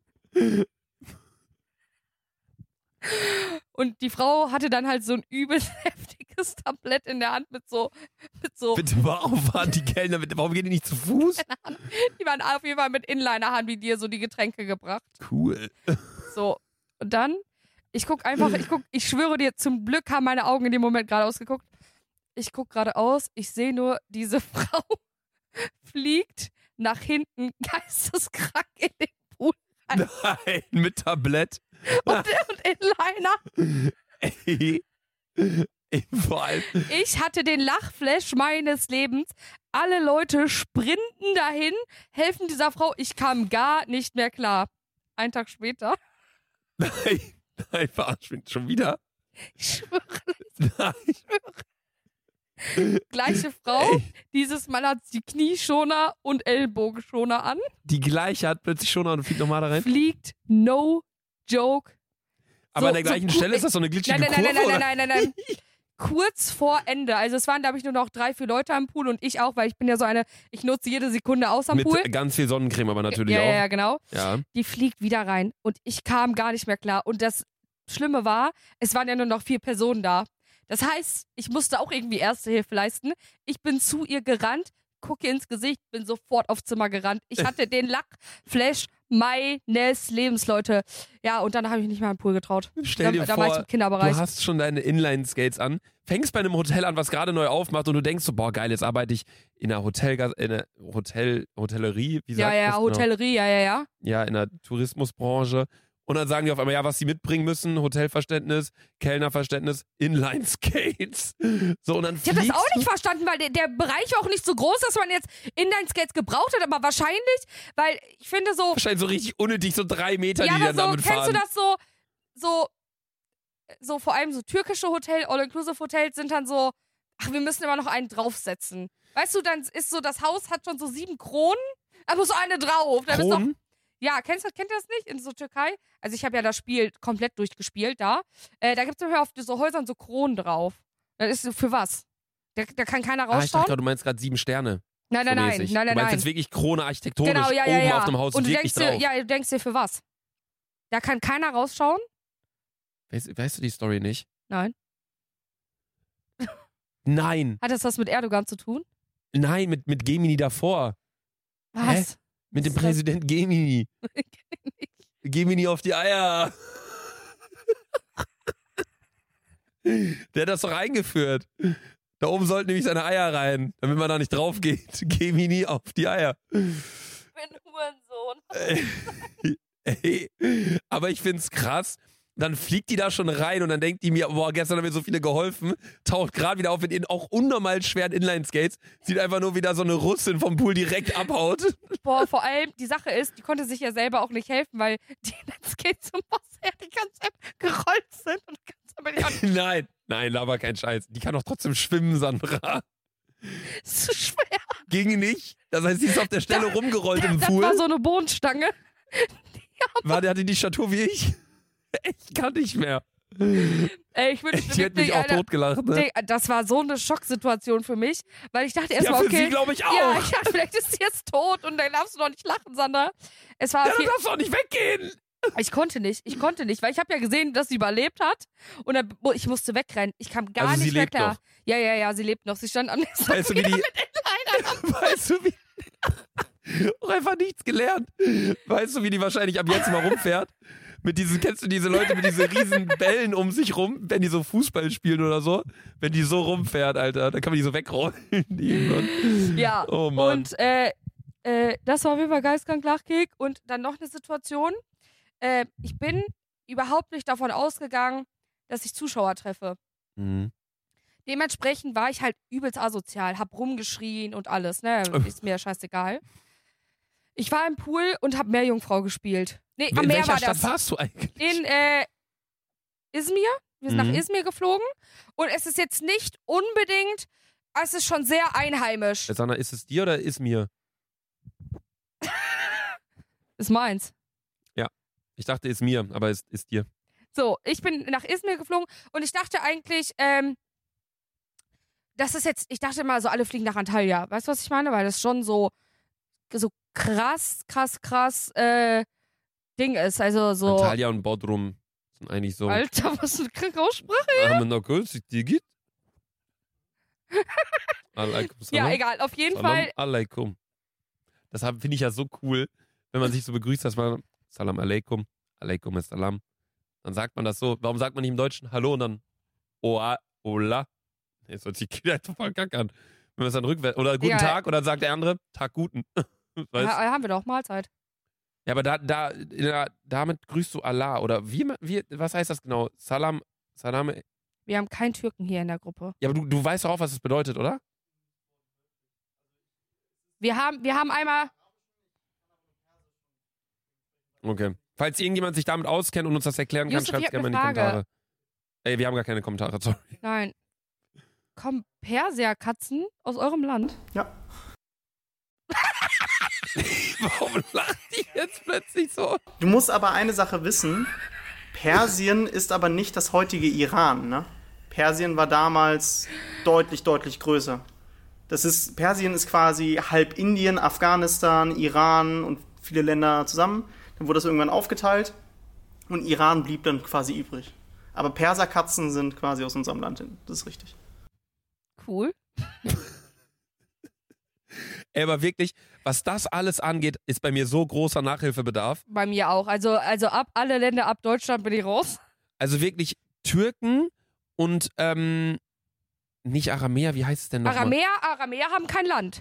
[SPEAKER 2] Und die Frau hatte dann halt so ein übelst heftiges Tablett in der Hand mit so.
[SPEAKER 3] Bitte, warum waren die Kellner warum gehen die nicht zu Fuß?
[SPEAKER 2] Die waren auf jeden Fall mit Inliner, haben die dir so die Getränke gebracht.
[SPEAKER 3] Cool.
[SPEAKER 2] So. Und dann, ich schwöre dir, zum Glück haben meine Augen in dem Moment gerade ausgeguckt. Ich gucke geradeaus, ich sehe nur, diese Frau fliegt nach hinten geisteskrank in den Pool rein.
[SPEAKER 3] Nein, mit Tablett.
[SPEAKER 2] Und Inliner.
[SPEAKER 3] Ey, vor allem.
[SPEAKER 2] Ich hatte den Lachflash meines Lebens. Alle Leute sprinten dahin, helfen dieser Frau. Ich kam gar nicht mehr klar. Einen Tag später.
[SPEAKER 3] Nein, verarsch mich schon wieder.
[SPEAKER 2] Ich schwöre.
[SPEAKER 3] Nein.
[SPEAKER 2] Gleiche Frau. Dieses Mal hat sie Knieschoner und Ellbogenschoner an.
[SPEAKER 3] Die gleiche hat plötzlich Schoner und fliegt nochmal da rein.
[SPEAKER 2] Fliegt, no joke.
[SPEAKER 3] Aber an der gleichen Stelle ist das so eine glitschige Kurve?
[SPEAKER 2] Nein. Kurz vor Ende. Also es waren, glaube ich, nur noch 3, 4 Leute am Pool und ich auch, weil ich bin ja so ich nutze jede Sekunde aus am Pool.
[SPEAKER 3] Mit ganz viel Sonnencreme aber natürlich auch.
[SPEAKER 2] Ja, genau.
[SPEAKER 3] Ja.
[SPEAKER 2] Die fliegt wieder rein und ich kam gar nicht mehr klar. Und das Schlimme war, es waren ja nur noch 4 Personen da. Das heißt, ich musste auch irgendwie Erste Hilfe leisten. Ich bin zu ihr gerannt, gucke ihr ins Gesicht, bin sofort aufs Zimmer gerannt. Ich hatte den Lachflash meines Lebens, Leute. Ja, und dann habe ich nicht mehr im Pool getraut.
[SPEAKER 3] Stell dir
[SPEAKER 2] da
[SPEAKER 3] vor,
[SPEAKER 2] war ich im Kinderbereich.
[SPEAKER 3] du hast schon deine Inline-Skates an, fängst bei einem Hotel an, was gerade neu aufmacht und du denkst so, boah, geil, jetzt arbeite ich in einer Hotellerie. Wie sagt das
[SPEAKER 2] Hotellerie,
[SPEAKER 3] genau?
[SPEAKER 2] ja.
[SPEAKER 3] Ja, in der Tourismusbranche. Und dann sagen die auf einmal, ja, was sie mitbringen müssen, Hotelverständnis, Kellnerverständnis, Inline-Skates. So, und dann
[SPEAKER 2] ich habe das auch nicht verstanden, weil der Bereich auch nicht so groß, dass man jetzt Inline-Skates gebraucht hat, aber wahrscheinlich, weil ich finde so...
[SPEAKER 3] Wahrscheinlich so richtig unnötig, so 3 Meter,
[SPEAKER 2] ja,
[SPEAKER 3] die dann
[SPEAKER 2] so,
[SPEAKER 3] damit fahren.
[SPEAKER 2] Kennst du das so vor allem so türkische All-Inclusive-Hotels sind dann so, ach, wir müssen immer noch einen draufsetzen. Weißt du, dann ist so, das Haus hat schon so 7 Kronen, Da muss eine drauf. Da bist doch,
[SPEAKER 3] Kronen?
[SPEAKER 2] ja, kennt ihr das nicht in so Türkei? Also ich habe ja das Spiel komplett durchgespielt da. Da gibt es auf so Häusern so Kronen drauf. Das ist so für was? Da kann keiner
[SPEAKER 3] Ich dachte
[SPEAKER 2] rausschauen.
[SPEAKER 3] gerade, du meinst gerade 7 Sterne.
[SPEAKER 2] Nein.
[SPEAKER 3] Du meinst jetzt wirklich Krone architektonisch
[SPEAKER 2] Genau, ja,
[SPEAKER 3] oben
[SPEAKER 2] ja.
[SPEAKER 3] auf dem Haus
[SPEAKER 2] Und du
[SPEAKER 3] wirklich
[SPEAKER 2] denkst dir,
[SPEAKER 3] drauf.
[SPEAKER 2] ja, du denkst dir für was? Da kann keiner rausschauen?
[SPEAKER 3] Weißt du die Story nicht?
[SPEAKER 2] Nein.
[SPEAKER 3] Nein.
[SPEAKER 2] Hat das was mit Erdogan zu tun?
[SPEAKER 3] Nein, mit Gemini davor.
[SPEAKER 2] Was?
[SPEAKER 3] Mit dem
[SPEAKER 2] Was ist das?
[SPEAKER 3] Präsident Gemini. Gemini auf die Eier. Der hat das doch eingeführt. Da oben sollten nämlich seine Eier rein, damit man da nicht drauf geht. Gemini auf die Eier.
[SPEAKER 2] Ich bin Hurensohn.
[SPEAKER 3] Ey, aber ich find's krass. Dann fliegt die da schon rein und dann denkt die mir, boah, gestern haben mir so viele geholfen, taucht gerade wieder auf mit ihren auch unnormal schweren Inline-Skates, sieht einfach nur wieder so eine Russin vom Pool direkt abhaut.
[SPEAKER 2] Boah, vor allem, die Sache ist, die konnte sich ja selber auch nicht helfen, weil die Skates zum Boss her die ganze Zeit gerollt sind. Und du kannst aber nicht
[SPEAKER 3] Nein, aber kein Scheiß. Die kann doch trotzdem schwimmen, Sandra.
[SPEAKER 2] ist zu schwer.
[SPEAKER 3] Ging nicht. Das heißt, sie ist auf der Stelle rumgerollt im
[SPEAKER 2] Das
[SPEAKER 3] Pool.
[SPEAKER 2] war so eine Bodenstange.
[SPEAKER 3] Warte, hatte die Statur wie ich? Ich kann nicht mehr.
[SPEAKER 2] Ey, ich wünschte
[SPEAKER 3] Ich hätte mich auch totgelacht, ne?
[SPEAKER 2] Digga, das war so eine Schocksituation für mich, weil ich dachte
[SPEAKER 3] Ja,
[SPEAKER 2] erstmal,
[SPEAKER 3] für
[SPEAKER 2] okay.
[SPEAKER 3] sie glaube ich auch.
[SPEAKER 2] Ja, ich dachte, vielleicht ist sie jetzt tot und dann darfst du doch nicht lachen, Sandra. Es war
[SPEAKER 3] Ja,
[SPEAKER 2] auf
[SPEAKER 3] du
[SPEAKER 2] jeden-
[SPEAKER 3] darfst doch nicht weggehen.
[SPEAKER 2] Ich konnte nicht, weil ich habe ja gesehen, dass sie überlebt hat und dann, ich musste wegrennen. Ich kam gar
[SPEAKER 3] Also sie
[SPEAKER 2] nicht mehr
[SPEAKER 3] lebt
[SPEAKER 2] klar.
[SPEAKER 3] noch.
[SPEAKER 2] Ja, sie lebt noch. Sie stand am nächsten
[SPEAKER 3] Weißt du, wie
[SPEAKER 2] Tag
[SPEAKER 3] die...
[SPEAKER 2] mit Inliner.
[SPEAKER 3] Weißt du, wie... Auch einfach nichts gelernt. Weißt du, wie die wahrscheinlich ab jetzt mal rumfährt? Kennst du diese Leute mit diesen riesen Bällen um sich rum, wenn die so Fußball spielen oder so? Wenn die so rumfährt, Alter, dann kann man die so wegrollen. Irgendwann.
[SPEAKER 2] Ja,
[SPEAKER 3] Oh Mann.
[SPEAKER 2] und das war auf jeden Fall geistkrank Lachkick. Und dann noch eine Situation. Ich bin überhaupt nicht davon ausgegangen, dass ich Zuschauer treffe.
[SPEAKER 3] Mhm.
[SPEAKER 2] Dementsprechend war ich halt übelst asozial, hab rumgeschrien und alles, ne? Ist mir scheißegal. Ich war im Pool und hab Meerjungfrau gespielt. Nee, am
[SPEAKER 3] In
[SPEAKER 2] Meer
[SPEAKER 3] welcher
[SPEAKER 2] war
[SPEAKER 3] Stadt
[SPEAKER 2] das.
[SPEAKER 3] warst du eigentlich?
[SPEAKER 2] In Izmir. Wir sind nach Izmir geflogen. Und es ist jetzt nicht unbedingt, es ist schon sehr einheimisch.
[SPEAKER 3] Sandra, ist es dir oder ist mir?
[SPEAKER 2] Ist meins.
[SPEAKER 3] Ich dachte, ist mir, aber es ist dir.
[SPEAKER 2] So, ich bin nach Izmir geflogen und ich dachte eigentlich, das ist jetzt, ich dachte mal so, alle fliegen nach Antalya. Weißt du, was ich meine? Weil das schon so krass Ding ist. Also so.
[SPEAKER 3] Antalya und Bodrum sind eigentlich so.
[SPEAKER 2] Alter, was für eine kranke Aussprache.
[SPEAKER 3] Haben wir noch kurz, die geht? Alaikum salam.
[SPEAKER 2] Ja, egal, auf jeden
[SPEAKER 3] Salam
[SPEAKER 2] Fall.
[SPEAKER 3] alaikum. Das finde ich ja so cool, wenn man sich so begrüßt, dass man Salam alaikum, alaikum assalam. Dann sagt man das so. Warum sagt man nicht im Deutschen Hallo und dann Oa, Ola? Jetzt hört sich Kinder total kack an. Wenn man es dann rückwärts. Oder guten
[SPEAKER 2] Ja.
[SPEAKER 3] Tag und dann sagt der andere Tag guten. Weißt?
[SPEAKER 2] Ja, haben wir doch, Mahlzeit.
[SPEAKER 3] Ja, aber damit grüßt du Allah. Oder was heißt das genau? Salam.
[SPEAKER 2] Wir haben keinen Türken hier in der Gruppe.
[SPEAKER 3] Ja, aber du weißt doch auch, was das bedeutet, oder?
[SPEAKER 2] Wir haben einmal.
[SPEAKER 3] Okay. Falls irgendjemand sich damit auskennt und uns das erklären kann,
[SPEAKER 2] Yusuf,
[SPEAKER 3] schreibt
[SPEAKER 2] ich
[SPEAKER 3] es gerne
[SPEAKER 2] hab
[SPEAKER 3] mal in die
[SPEAKER 2] eine
[SPEAKER 3] Kommentare. Ey, wir haben gar keine Kommentare, sorry.
[SPEAKER 2] Nein. Kommen Perserkatzen aus eurem Land?
[SPEAKER 4] Ja.
[SPEAKER 3] Warum lacht die jetzt plötzlich so?
[SPEAKER 4] Du musst aber eine Sache wissen. Persien ist aber nicht das heutige Iran, ne? Persien war damals deutlich größer. Persien ist quasi halb Indien, Afghanistan, Iran und viele Länder zusammen. Dann wurde das irgendwann aufgeteilt und Iran blieb dann quasi übrig. Aber Perserkatzen sind quasi aus unserem Land hin. Das ist richtig.
[SPEAKER 2] Cool.
[SPEAKER 3] Ey, aber wirklich, was das alles angeht, ist bei mir so großer Nachhilfebedarf.
[SPEAKER 2] Bei mir auch. Also ab alle Länder, ab Deutschland bin ich raus.
[SPEAKER 3] Also wirklich Türken und nicht Aramäer, wie heißt es denn nochmal?
[SPEAKER 2] Aramäer haben kein Land.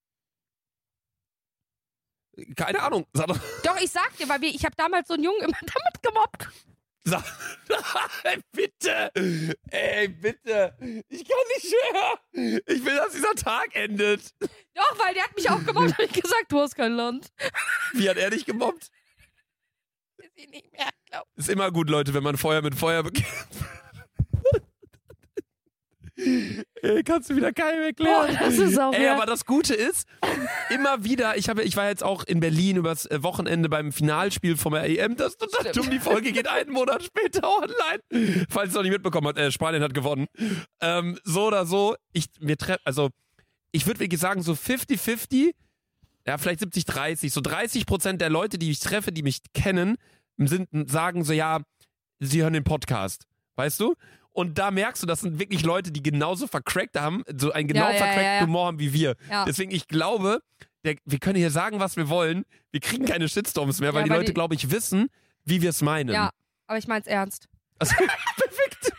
[SPEAKER 3] Keine Ahnung. Sag doch.
[SPEAKER 2] Doch, ich sag dir, weil ich habe damals so einen Jungen immer damit gemobbt.
[SPEAKER 3] Sag, bitte! Ey, bitte! Ich kann nicht mehr! Ich will, dass dieser Tag endet!
[SPEAKER 2] Doch, weil der hat mich auch gemobbt und ich gesagt, du hast kein Land.
[SPEAKER 3] Wie hat er dich gemobbt?
[SPEAKER 2] Ist ich nicht mehr, glaub.
[SPEAKER 3] Ist immer gut, Leute, wenn man Feuer mit Feuer bekämpft. Kannst du wieder keinem erklären.
[SPEAKER 2] Boah, das ist auch
[SPEAKER 3] aber das Gute ist, immer wieder, ich war jetzt auch in Berlin übers Wochenende beim Finalspiel vom EM, das ist total dumm, die Folge geht einen Monat später online. Falls es noch nicht mitbekommen hat, Spanien hat gewonnen. So oder so, ich würde wirklich sagen, so 50-50, ja, vielleicht 70-30, so 30% der Leute, die ich treffe, die mich kennen, sagen so, ja, sie hören den Podcast, weißt du? Und da merkst du, das sind wirklich Leute, die genauso vercrackt haben, so ein vercrackten Humor haben wie wir.
[SPEAKER 2] Ja.
[SPEAKER 3] Deswegen, ich glaube, wir können hier sagen, was wir wollen. Wir kriegen keine Shitstorms mehr, weil die Leute, glaube ich, wissen, wie wir es meinen.
[SPEAKER 2] Ja, aber ich mein's ernst.
[SPEAKER 3] Also, perfekt.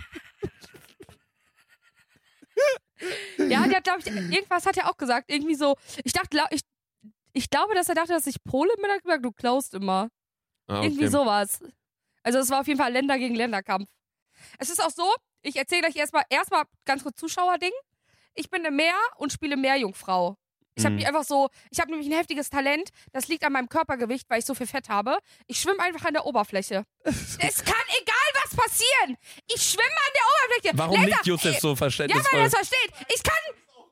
[SPEAKER 2] Ja, der hat, glaube ich, irgendwas hat er auch gesagt. Irgendwie so, ich glaube, dass er dachte, dass ich Pole bin. Er hat gesagt, du klaust immer.
[SPEAKER 3] Okay.
[SPEAKER 2] Irgendwie sowas. Also es war auf jeden Fall Länder gegen Länderkampf. Es ist auch so, ich erzähle euch erstmal ganz kurz Zuschauerding. Ich bin eine Meer- und spiele Meerjungfrau. Ich habe nämlich ein heftiges Talent, das liegt an meinem Körpergewicht, weil ich so viel Fett habe. Ich schwimme einfach an der Oberfläche. Es kann egal was passieren. Ich schwimme an der Oberfläche.
[SPEAKER 3] Warum nickt Josef so verständnisvoll?
[SPEAKER 2] Ja, weil er das versteht. Ich kann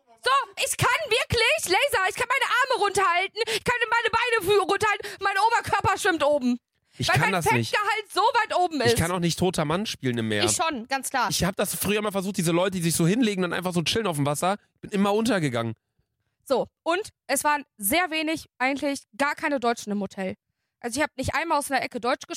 [SPEAKER 2] wirklich, Laser, ich kann meine Arme runterhalten, ich kann meine Beine runterhalten, mein Oberkörper schwimmt oben.
[SPEAKER 3] Weil
[SPEAKER 2] mein Fettgehalt so weit oben ist.
[SPEAKER 3] Ich kann auch nicht toter Mann spielen im Meer.
[SPEAKER 2] Ich schon, ganz klar.
[SPEAKER 3] Ich habe das früher mal versucht, diese Leute, die sich so hinlegen und einfach so chillen auf dem Wasser, bin immer untergegangen.
[SPEAKER 2] So, und es waren sehr wenig, eigentlich gar keine Deutschen im Hotel. Also ich habe nicht einmal aus einer Ecke deutsche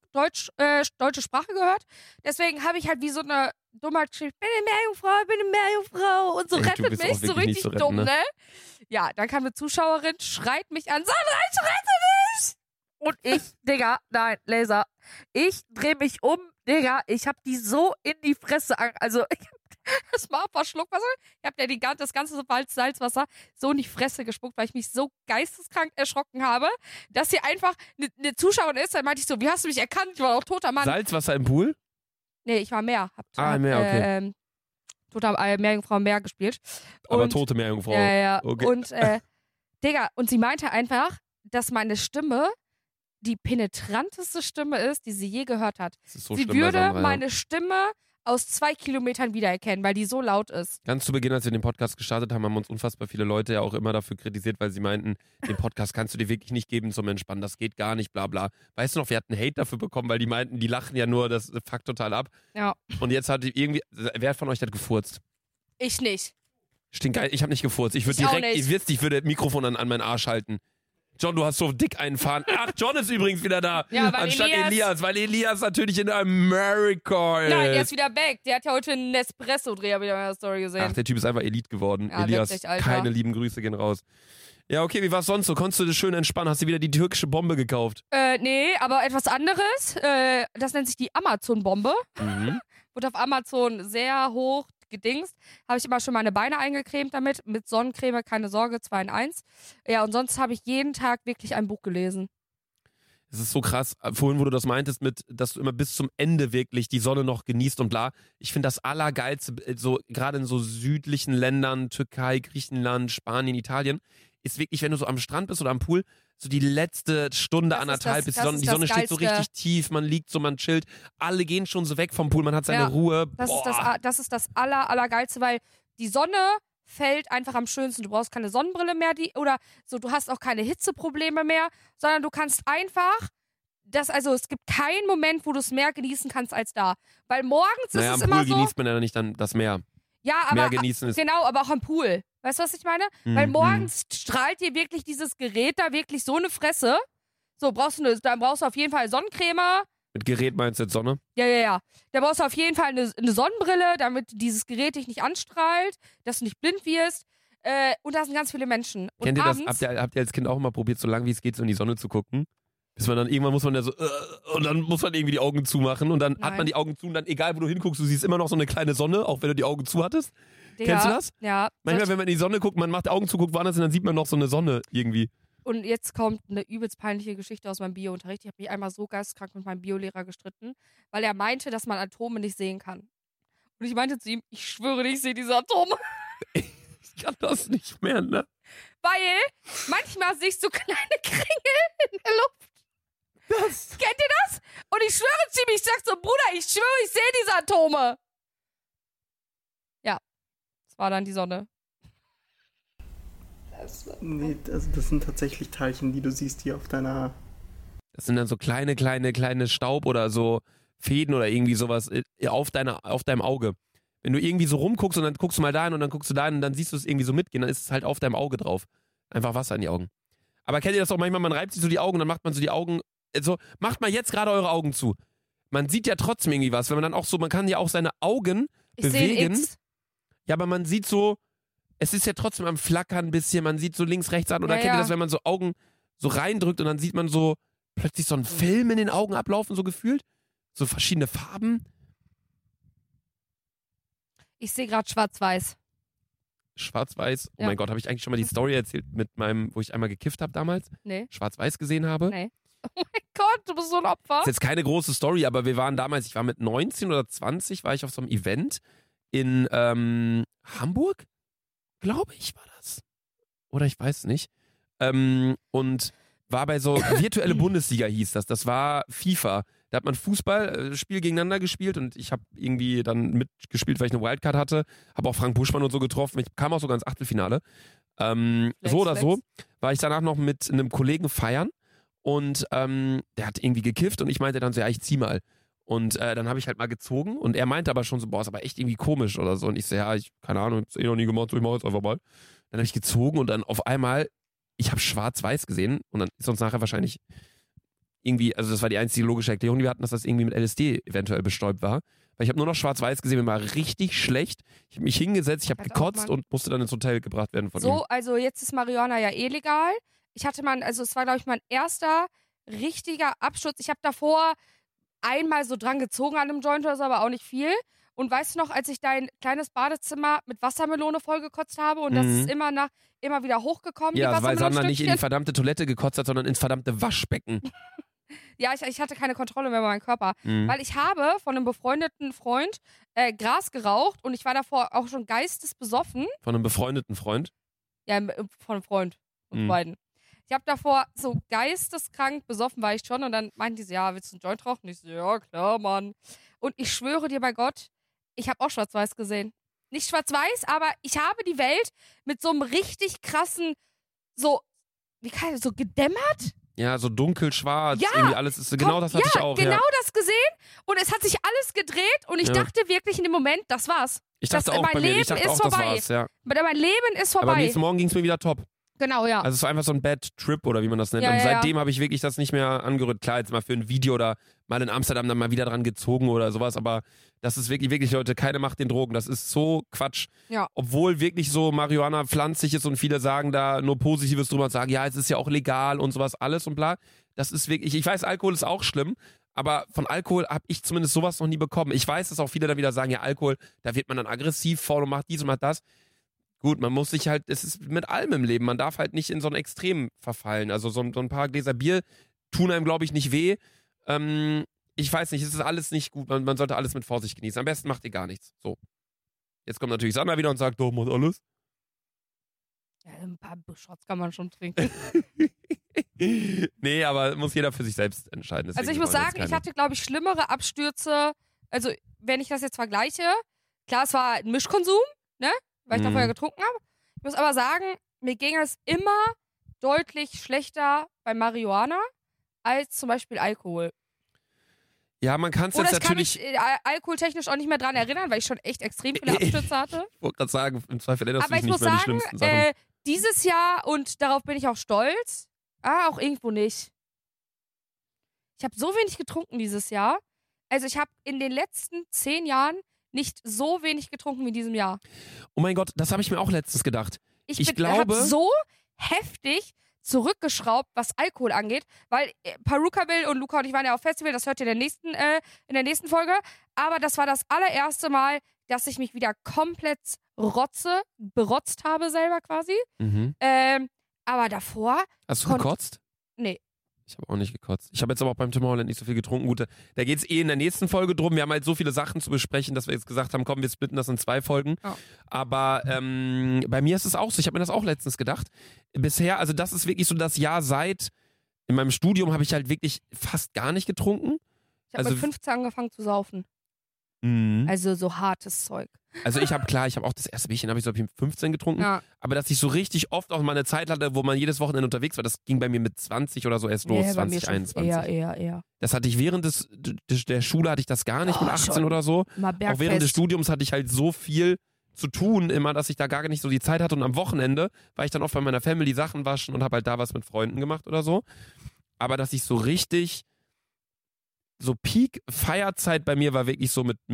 [SPEAKER 2] Sprache gehört. Deswegen habe ich halt wie so eine Dummheit geschrieben, ich bin eine Meerjungfrau und so rettet mich, so richtig dumm, ne? Ja, dann kam eine Zuschauerin, schreit mich an, Sandra, ich rette dich! Und ich, Digga, nein, Laser, ich dreh mich um, Digga, ich hab die so in die Fresse, also ich hab das mal ein paar Schluckwasser, ich hab ja das ganze Salzwasser so in die Fresse gespuckt, weil ich mich so geisteskrank erschrocken habe, dass hier einfach eine Zuschauerin ist, dann meinte ich so, wie hast du mich erkannt? Ich war doch toter Mann.
[SPEAKER 3] Salzwasser im Pool?
[SPEAKER 2] Nee, ich war Meer.
[SPEAKER 3] Meer, okay.
[SPEAKER 2] Toter Meerjungfrau Meer gespielt.
[SPEAKER 3] Aber tote Meerjungfrau.
[SPEAKER 2] Ja.
[SPEAKER 3] Okay.
[SPEAKER 2] Und, Digga, und sie meinte einfach, dass meine Stimme die penetranteste Stimme ist, die sie je gehört hat.
[SPEAKER 3] Das ist so
[SPEAKER 2] sie
[SPEAKER 3] schlimm,
[SPEAKER 2] würde
[SPEAKER 3] Sandra,
[SPEAKER 2] meine Stimme aus 2 Kilometern wiedererkennen, weil die so laut ist.
[SPEAKER 3] Ganz zu Beginn, als wir den Podcast gestartet haben, haben uns unfassbar viele Leute ja auch immer dafür kritisiert, weil sie meinten, den Podcast kannst du dir wirklich nicht geben zum Entspannen, das geht gar nicht, bla bla. Weißt du noch, wir hatten Hate dafür bekommen, weil die meinten, die lachen ja nur, das fuckt total ab.
[SPEAKER 2] Ja.
[SPEAKER 3] Und jetzt hat irgendwie, wer von euch hat gefurzt?
[SPEAKER 2] Ich nicht.
[SPEAKER 3] Stinkgeil, ich habe nicht gefurzt. Ich würde direkt, ihr wisst, ich würde das Mikrofon an meinen Arsch halten. John, du hast so dick einen Fahren. Ach, John ist übrigens wieder da.
[SPEAKER 2] Ja, weil
[SPEAKER 3] anstatt Elias, weil Elias natürlich in Amerika ist.
[SPEAKER 2] Nein, der ist wieder back. Der hat ja heute einen Nespresso-Dreher wieder in der Story gesehen.
[SPEAKER 3] Ach, der Typ ist einfach Elite geworden.
[SPEAKER 2] Ja,
[SPEAKER 3] Elias,
[SPEAKER 2] wirklich, Alter.
[SPEAKER 3] keine lieben Grüße gehen raus. Ja, okay, wie war's sonst so? Konntest du das schön entspannen? Hast du wieder die türkische Bombe gekauft?
[SPEAKER 2] Nee, aber etwas anderes. Das nennt sich die Amazon-Bombe. Wurde auf Amazon sehr hoch gedingst. Habe ich immer schon meine Beine eingecremt damit. Mit Sonnencreme, keine Sorge, 2 in 1. Ja, und sonst habe ich jeden Tag wirklich ein Buch gelesen.
[SPEAKER 3] Es ist so krass, vorhin, wo du das meintest, dass du immer bis zum Ende wirklich die Sonne noch genießt und bla. Ich finde das Allergeilste, so gerade in so südlichen Ländern, Türkei, Griechenland, Spanien, Italien, ist wirklich, wenn du so am Strand bist oder am Pool, so die letzte Stunde, anderthalb, bis die Sonne steht so richtig tief, man liegt so, man chillt. Alle gehen schon so weg vom Pool, man hat seine Ruhe.
[SPEAKER 2] Das ist das Allergeilste, weil die Sonne fällt einfach am schönsten. Du brauchst keine Sonnenbrille mehr, oder so, du hast auch keine Hitzeprobleme mehr, sondern du kannst einfach es gibt keinen Moment, wo du es mehr genießen kannst als da. Weil morgens ist es
[SPEAKER 3] am
[SPEAKER 2] immer
[SPEAKER 3] Pool
[SPEAKER 2] so.
[SPEAKER 3] genießt man ja nicht dann das Meer.
[SPEAKER 2] Ja, aber
[SPEAKER 3] mehr genießen ist
[SPEAKER 2] genau, aber auch am Pool. Weißt du, was ich meine? Weil morgens strahlt dir wirklich dieses Gerät da wirklich so eine Fresse. So, dann brauchst du auf jeden Fall Sonnencreme.
[SPEAKER 3] Mit Gerät meinst du jetzt Sonne?
[SPEAKER 2] Ja. Da brauchst du auf jeden Fall eine Sonnenbrille, damit dieses Gerät dich nicht anstrahlt, dass du nicht blind wirst. Und da sind ganz viele Menschen. Und
[SPEAKER 3] Kennt ihr das?
[SPEAKER 2] abends,
[SPEAKER 3] Habt ihr als Kind auch immer probiert, so lange wie es geht, so in die Sonne zu gucken? Bis man dann irgendwann muss man ja so und dann muss man irgendwie die Augen zumachen und dann hat man die Augen zu und dann, egal wo du hinguckst, du siehst immer noch so eine kleine Sonne, auch wenn du die Augen zu hattest.
[SPEAKER 2] Digga,
[SPEAKER 3] Kennst du das?
[SPEAKER 2] Ja.
[SPEAKER 3] Manchmal, wenn man in die Sonne guckt, man macht die Augen zu, guckt woanders und dann sieht man noch so eine Sonne irgendwie.
[SPEAKER 2] Und jetzt kommt eine übelst peinliche Geschichte aus meinem Bio-Unterricht. Ich habe mich einmal so geisteskrank mit meinem Biolehrer gestritten, weil er meinte, dass man Atome nicht sehen kann. Und ich meinte zu ihm, ich schwöre, ich sehe diese Atome.
[SPEAKER 3] Ich kann das nicht mehr, ne?
[SPEAKER 2] Weil manchmal siehst du kleine Kringel in der Luft. Kennt ihr das? Und ich schwöre ziemlich, ich sag so, Bruder, ich schwöre, ich sehe diese Atome. Ja. Das war dann die Sonne.
[SPEAKER 4] Nee, also das sind tatsächlich Teilchen, die du siehst hier auf deiner...
[SPEAKER 3] Das sind dann so kleine Staub oder so Fäden oder irgendwie sowas auf deinem Auge. Wenn du irgendwie so rumguckst und dann guckst du mal dahin und dann guckst du dahin und dann siehst du es irgendwie so mitgehen, dann ist es halt auf deinem Auge drauf. Einfach Wasser in die Augen. Aber kennt ihr das auch manchmal, man reibt sich so die Augen und dann macht man so die Augen, so, macht mal jetzt gerade eure Augen zu. Man sieht ja trotzdem irgendwie was, wenn man dann auch so, man kann ja auch seine Augen bewegen. Ja, aber man sieht so, es ist ja trotzdem am Flackern ein bisschen, man sieht so links, rechts an. Oder kennt ihr das, wenn man so Augen so reindrückt und dann sieht man so plötzlich so einen Film in den Augen ablaufen, so gefühlt? So verschiedene Farben.
[SPEAKER 2] Ich sehe gerade schwarz-weiß.
[SPEAKER 3] Schwarz-weiß. Oh
[SPEAKER 2] Ja.
[SPEAKER 3] mein Gott, habe ich eigentlich schon mal die Story erzählt mit meinem, wo ich einmal gekifft habe damals?
[SPEAKER 2] Nee.
[SPEAKER 3] Schwarz-weiß gesehen habe?
[SPEAKER 2] Nee. Oh mein Gott, du bist so ein Opfer.
[SPEAKER 3] Ist jetzt keine große Story, aber wir waren damals, ich war mit 19 oder 20, war ich auf so einem Event in Hamburg, glaube ich, war das. Oder ich weiß nicht. Und war bei so virtuelle Bundesliga hieß das. Das war FIFA. Da hat man Fußballspiel gegeneinander gespielt und ich habe irgendwie dann mitgespielt, weil ich eine Wildcard hatte. Habe auch Frank Buschmann und so getroffen. Ich kam auch sogar ins Achtelfinale. So oder so war ich danach noch mit einem Kollegen feiern und der hat irgendwie gekifft und ich meinte dann so, ja, ich zieh mal. Und dann habe ich halt mal gezogen und er meinte aber schon so, boah, ist aber echt irgendwie komisch oder so. Und ich so, ja, keine Ahnung, ich hab's noch nie gemacht, so ich mach jetzt einfach mal. Dann habe ich gezogen und dann auf einmal, ich habe schwarz-weiß gesehen und dann ist uns nachher wahrscheinlich irgendwie, also das war die einzige logische Erklärung, die wir hatten, dass das irgendwie mit LSD eventuell bestäubt war. Weil ich habe nur noch schwarz-weiß gesehen, mir war richtig schlecht. Ich habe mich hingesetzt, ich habe gekotzt und musste dann ins Hotel gebracht werden von ihm.
[SPEAKER 2] So, also jetzt ist Marihuana ja eh legal. Es war, glaube ich, mein erster richtiger Absturz. Ich habe davor einmal so dran gezogen an einem Joint oder so, aber auch nicht viel. Und weißt du noch, als ich dein kleines Badezimmer mit Wassermelone vollgekotzt habe und das ist immer wieder hochgekommen,
[SPEAKER 3] ja,
[SPEAKER 2] die
[SPEAKER 3] weil Sandra nicht in die
[SPEAKER 2] Wassermelonenstückchen?
[SPEAKER 3] verdammte Toilette gekotzt hat, sondern ins verdammte Waschbecken.
[SPEAKER 2] Ja, ich hatte keine Kontrolle mehr über meinen Körper. Weil ich habe von einem befreundeten Freund Gras geraucht und ich war davor auch schon geistesbesoffen.
[SPEAKER 3] Von einem befreundeten Freund.
[SPEAKER 2] Ja, von einem Freund und beiden. Ich habe davor so geisteskrank besoffen war ich schon und dann meinten die so, ja, willst du einen Joint rauchen? Und ich so, ja, klar, Mann. Und ich schwöre dir bei Gott, ich habe auch schwarz-weiß gesehen. Nicht schwarz-weiß, aber ich habe die Welt mit so einem richtig krassen, so gedämmert?
[SPEAKER 3] Ja, so dunkelschwarz,
[SPEAKER 2] Ja,
[SPEAKER 3] irgendwie alles ist genau das hatte ich auch.
[SPEAKER 2] Genau
[SPEAKER 3] Ja.
[SPEAKER 2] das gesehen und es hat sich alles gedreht und ich
[SPEAKER 3] Ja.
[SPEAKER 2] dachte wirklich in dem Moment, das war's.
[SPEAKER 3] Ich dachte
[SPEAKER 2] das-
[SPEAKER 3] auch
[SPEAKER 2] mein
[SPEAKER 3] bei mir, ich
[SPEAKER 2] Leben
[SPEAKER 3] dachte
[SPEAKER 2] ist
[SPEAKER 3] auch, das
[SPEAKER 2] vorbei.
[SPEAKER 3] war's, ja.
[SPEAKER 2] Mein Leben ist
[SPEAKER 3] Aber am
[SPEAKER 2] vorbei.
[SPEAKER 3] nächsten Morgen ging es mir wieder top.
[SPEAKER 2] Genau, ja.
[SPEAKER 3] Also es war einfach so ein Bad Trip oder wie man das nennt.
[SPEAKER 2] Ja,
[SPEAKER 3] und
[SPEAKER 2] ja,
[SPEAKER 3] seitdem habe ich wirklich das nicht mehr angerührt. Klar, jetzt mal für ein Video oder mal in Amsterdam dann mal wieder dran gezogen oder sowas, aber das ist wirklich, Leute, keine Macht den Drogen. Das ist so Quatsch.
[SPEAKER 2] Ja.
[SPEAKER 3] Obwohl wirklich so Marihuana pflanzlich ist und viele sagen da nur Positives drüber und sagen, ja, es ist ja auch legal und sowas alles und bla. Das ist wirklich, ich weiß, Alkohol ist auch schlimm, aber von Alkohol habe ich zumindest sowas noch nie bekommen. Ich weiß, dass auch viele dann wieder sagen, ja, Alkohol, da wird man dann aggressiv voll und macht dies und macht das. Gut, man muss sich halt, es ist mit allem im Leben, man darf halt nicht in so ein Extrem verfallen. Also so ein paar Gläser Bier tun einem, glaube ich, nicht weh. Ich weiß nicht, es ist alles nicht gut, man sollte alles mit Vorsicht genießen. Am besten macht ihr gar nichts. So. Jetzt kommt natürlich Sandra wieder und sagt, doch, macht alles.
[SPEAKER 2] Ja, ein paar Shots kann man schon trinken.
[SPEAKER 3] Nee, aber muss jeder für sich selbst entscheiden.
[SPEAKER 2] Also
[SPEAKER 3] Deswegen
[SPEAKER 2] ich muss
[SPEAKER 3] wollen wir
[SPEAKER 2] sagen,
[SPEAKER 3] jetzt
[SPEAKER 2] ich hatte, glaube ich, schlimmere Abstürze. Also wenn ich das jetzt vergleiche, klar, es war ein Mischkonsum, ne? Weil ich da vorher getrunken habe. Ich muss aber sagen, mir ging es immer deutlich schlechter bei Marihuana als zum Beispiel Alkohol.
[SPEAKER 3] Ja, man kann es
[SPEAKER 2] Oder
[SPEAKER 3] jetzt
[SPEAKER 2] ich kann
[SPEAKER 3] natürlich.
[SPEAKER 2] mich alkoholtechnisch auch nicht mehr dran erinnern, weil ich schon echt extrem viele Abstürze hatte.
[SPEAKER 3] Ich wollte gerade sagen, im Zweifel erinnerst
[SPEAKER 2] Aber
[SPEAKER 3] du
[SPEAKER 2] ich
[SPEAKER 3] dich nicht
[SPEAKER 2] muss
[SPEAKER 3] mehr an die
[SPEAKER 2] sagen,
[SPEAKER 3] schlimmsten Sachen.
[SPEAKER 2] dieses Jahr, und darauf bin ich auch stolz, auch irgendwo nicht. Ich habe so wenig getrunken dieses Jahr. Also ich habe in den letzten 10 Jahren nicht so wenig getrunken wie in diesem Jahr.
[SPEAKER 3] Oh mein Gott, das habe ich mir auch letztens gedacht. Ich
[SPEAKER 2] Ich
[SPEAKER 3] glaube-
[SPEAKER 2] habe so heftig zurückgeschraubt, was Alkohol angeht, weil Paruka Will und Luca und ich waren ja auf Festival, das hört ihr in der nächsten Folge, aber das war das allererste Mal, dass ich mich wieder komplett berotzt habe selber quasi.
[SPEAKER 3] Mhm.
[SPEAKER 2] Aber davor,
[SPEAKER 3] Hast du gekotzt?
[SPEAKER 2] nee.
[SPEAKER 3] Ich habe auch nicht gekotzt. Ich habe jetzt aber auch beim Tomorrowland nicht so viel getrunken. Gut, da geht es in der nächsten Folge drum. Wir haben halt so viele Sachen zu besprechen, dass wir jetzt gesagt haben, komm, wir splitten das in 2 Folgen.
[SPEAKER 2] Oh.
[SPEAKER 3] Aber bei mir ist es auch so. Ich habe mir das auch letztens gedacht. Bisher, also das ist wirklich so das Jahr seit, in meinem Studium habe ich halt wirklich fast gar nicht getrunken.
[SPEAKER 2] Ich habe
[SPEAKER 3] Also-
[SPEAKER 2] mit 15 angefangen zu saufen.
[SPEAKER 3] Mhm.
[SPEAKER 2] Also so hartes Zeug.
[SPEAKER 3] Also ich habe auch das erste Bierchen, habe ich so mit 15 getrunken.
[SPEAKER 2] Ja.
[SPEAKER 3] Aber dass ich so richtig oft auch mal eine Zeit hatte, wo man jedes Wochenende unterwegs war, das ging bei mir mit 20 oder so erst los,
[SPEAKER 2] Nee, bei mir
[SPEAKER 3] 20,
[SPEAKER 2] schon
[SPEAKER 3] 21.
[SPEAKER 2] eher.
[SPEAKER 3] Das hatte ich während der Schule hatte ich das gar nicht mit 18
[SPEAKER 2] schon.
[SPEAKER 3] oder so.
[SPEAKER 2] Mal
[SPEAKER 3] Auch während des
[SPEAKER 2] Bergfest.
[SPEAKER 3] Studiums hatte ich halt so viel zu tun immer, dass ich da gar nicht so die Zeit hatte. Und am Wochenende war ich dann oft bei meiner Family Sachen waschen und habe halt da was mit Freunden gemacht oder so. Aber dass ich so richtig, so Peak-Feierzeit bei mir war wirklich so mit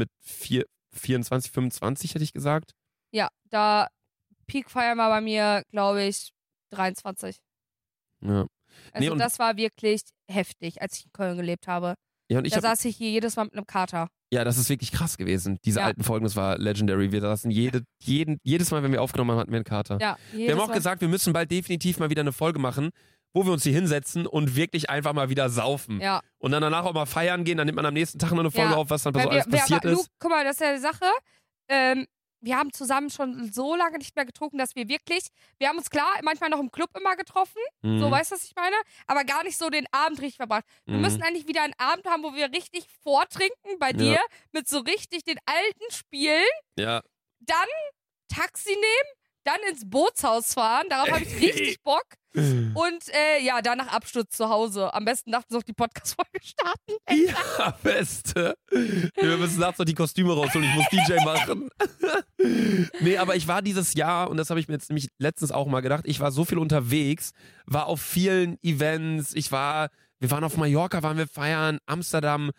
[SPEAKER 3] 24, 25 hätte ich gesagt.
[SPEAKER 2] Ja, da Peak Fire war bei mir, glaube ich, 23.
[SPEAKER 3] Ja.
[SPEAKER 2] Also
[SPEAKER 3] und-
[SPEAKER 2] das war wirklich heftig, als ich in Köln gelebt habe.
[SPEAKER 3] Ja, und ich
[SPEAKER 2] Da
[SPEAKER 3] hab,
[SPEAKER 2] saß ich hier jedes Mal mit einem Kater.
[SPEAKER 3] ja, das ist wirklich krass gewesen. Diese
[SPEAKER 2] Ja.
[SPEAKER 3] alten Folgen, das war legendary. Wir saßen jedes Mal, wenn wir aufgenommen haben, hatten wir einen Kater.
[SPEAKER 2] Ja,
[SPEAKER 3] Wir haben auch gesagt, wir müssen bald definitiv mal wieder eine Folge machen, wo wir uns hier hinsetzen und wirklich einfach mal wieder saufen.
[SPEAKER 2] Ja.
[SPEAKER 3] Und dann danach auch mal feiern gehen, dann nimmt man am nächsten Tag noch eine Folge
[SPEAKER 2] Ja.
[SPEAKER 3] auf, was dann so
[SPEAKER 2] Weil
[SPEAKER 3] alles passiert
[SPEAKER 2] aber,
[SPEAKER 3] ist.
[SPEAKER 2] Luke, guck mal, das ist ja die Sache. Wir haben zusammen schon so lange nicht mehr getrunken, dass wir haben uns klar manchmal noch im Club immer getroffen,
[SPEAKER 3] Mhm.
[SPEAKER 2] so, weißt du, was ich meine? Aber gar nicht so den Abend richtig verbracht. Wir
[SPEAKER 3] Mhm.
[SPEAKER 2] müssen eigentlich wieder einen Abend haben, wo wir richtig vortrinken bei dir, mit so richtig den alten Spielen,
[SPEAKER 3] Ja.
[SPEAKER 2] dann Taxi nehmen, dann ins Bootshaus fahren, darauf habe ich richtig Bock. Und ja, danach Absturz zu Hause. Am besten nachts noch die Podcast-Folge starten.
[SPEAKER 3] Ja, Beste. Wir müssen nachts noch die Kostüme rausholen, ich muss DJ machen. Nee, aber ich war dieses Jahr, und das habe ich mir jetzt nämlich letztens auch mal gedacht, ich war so viel unterwegs, war auf vielen Events, wir waren auf Mallorca, waren wir feiern, Amsterdam,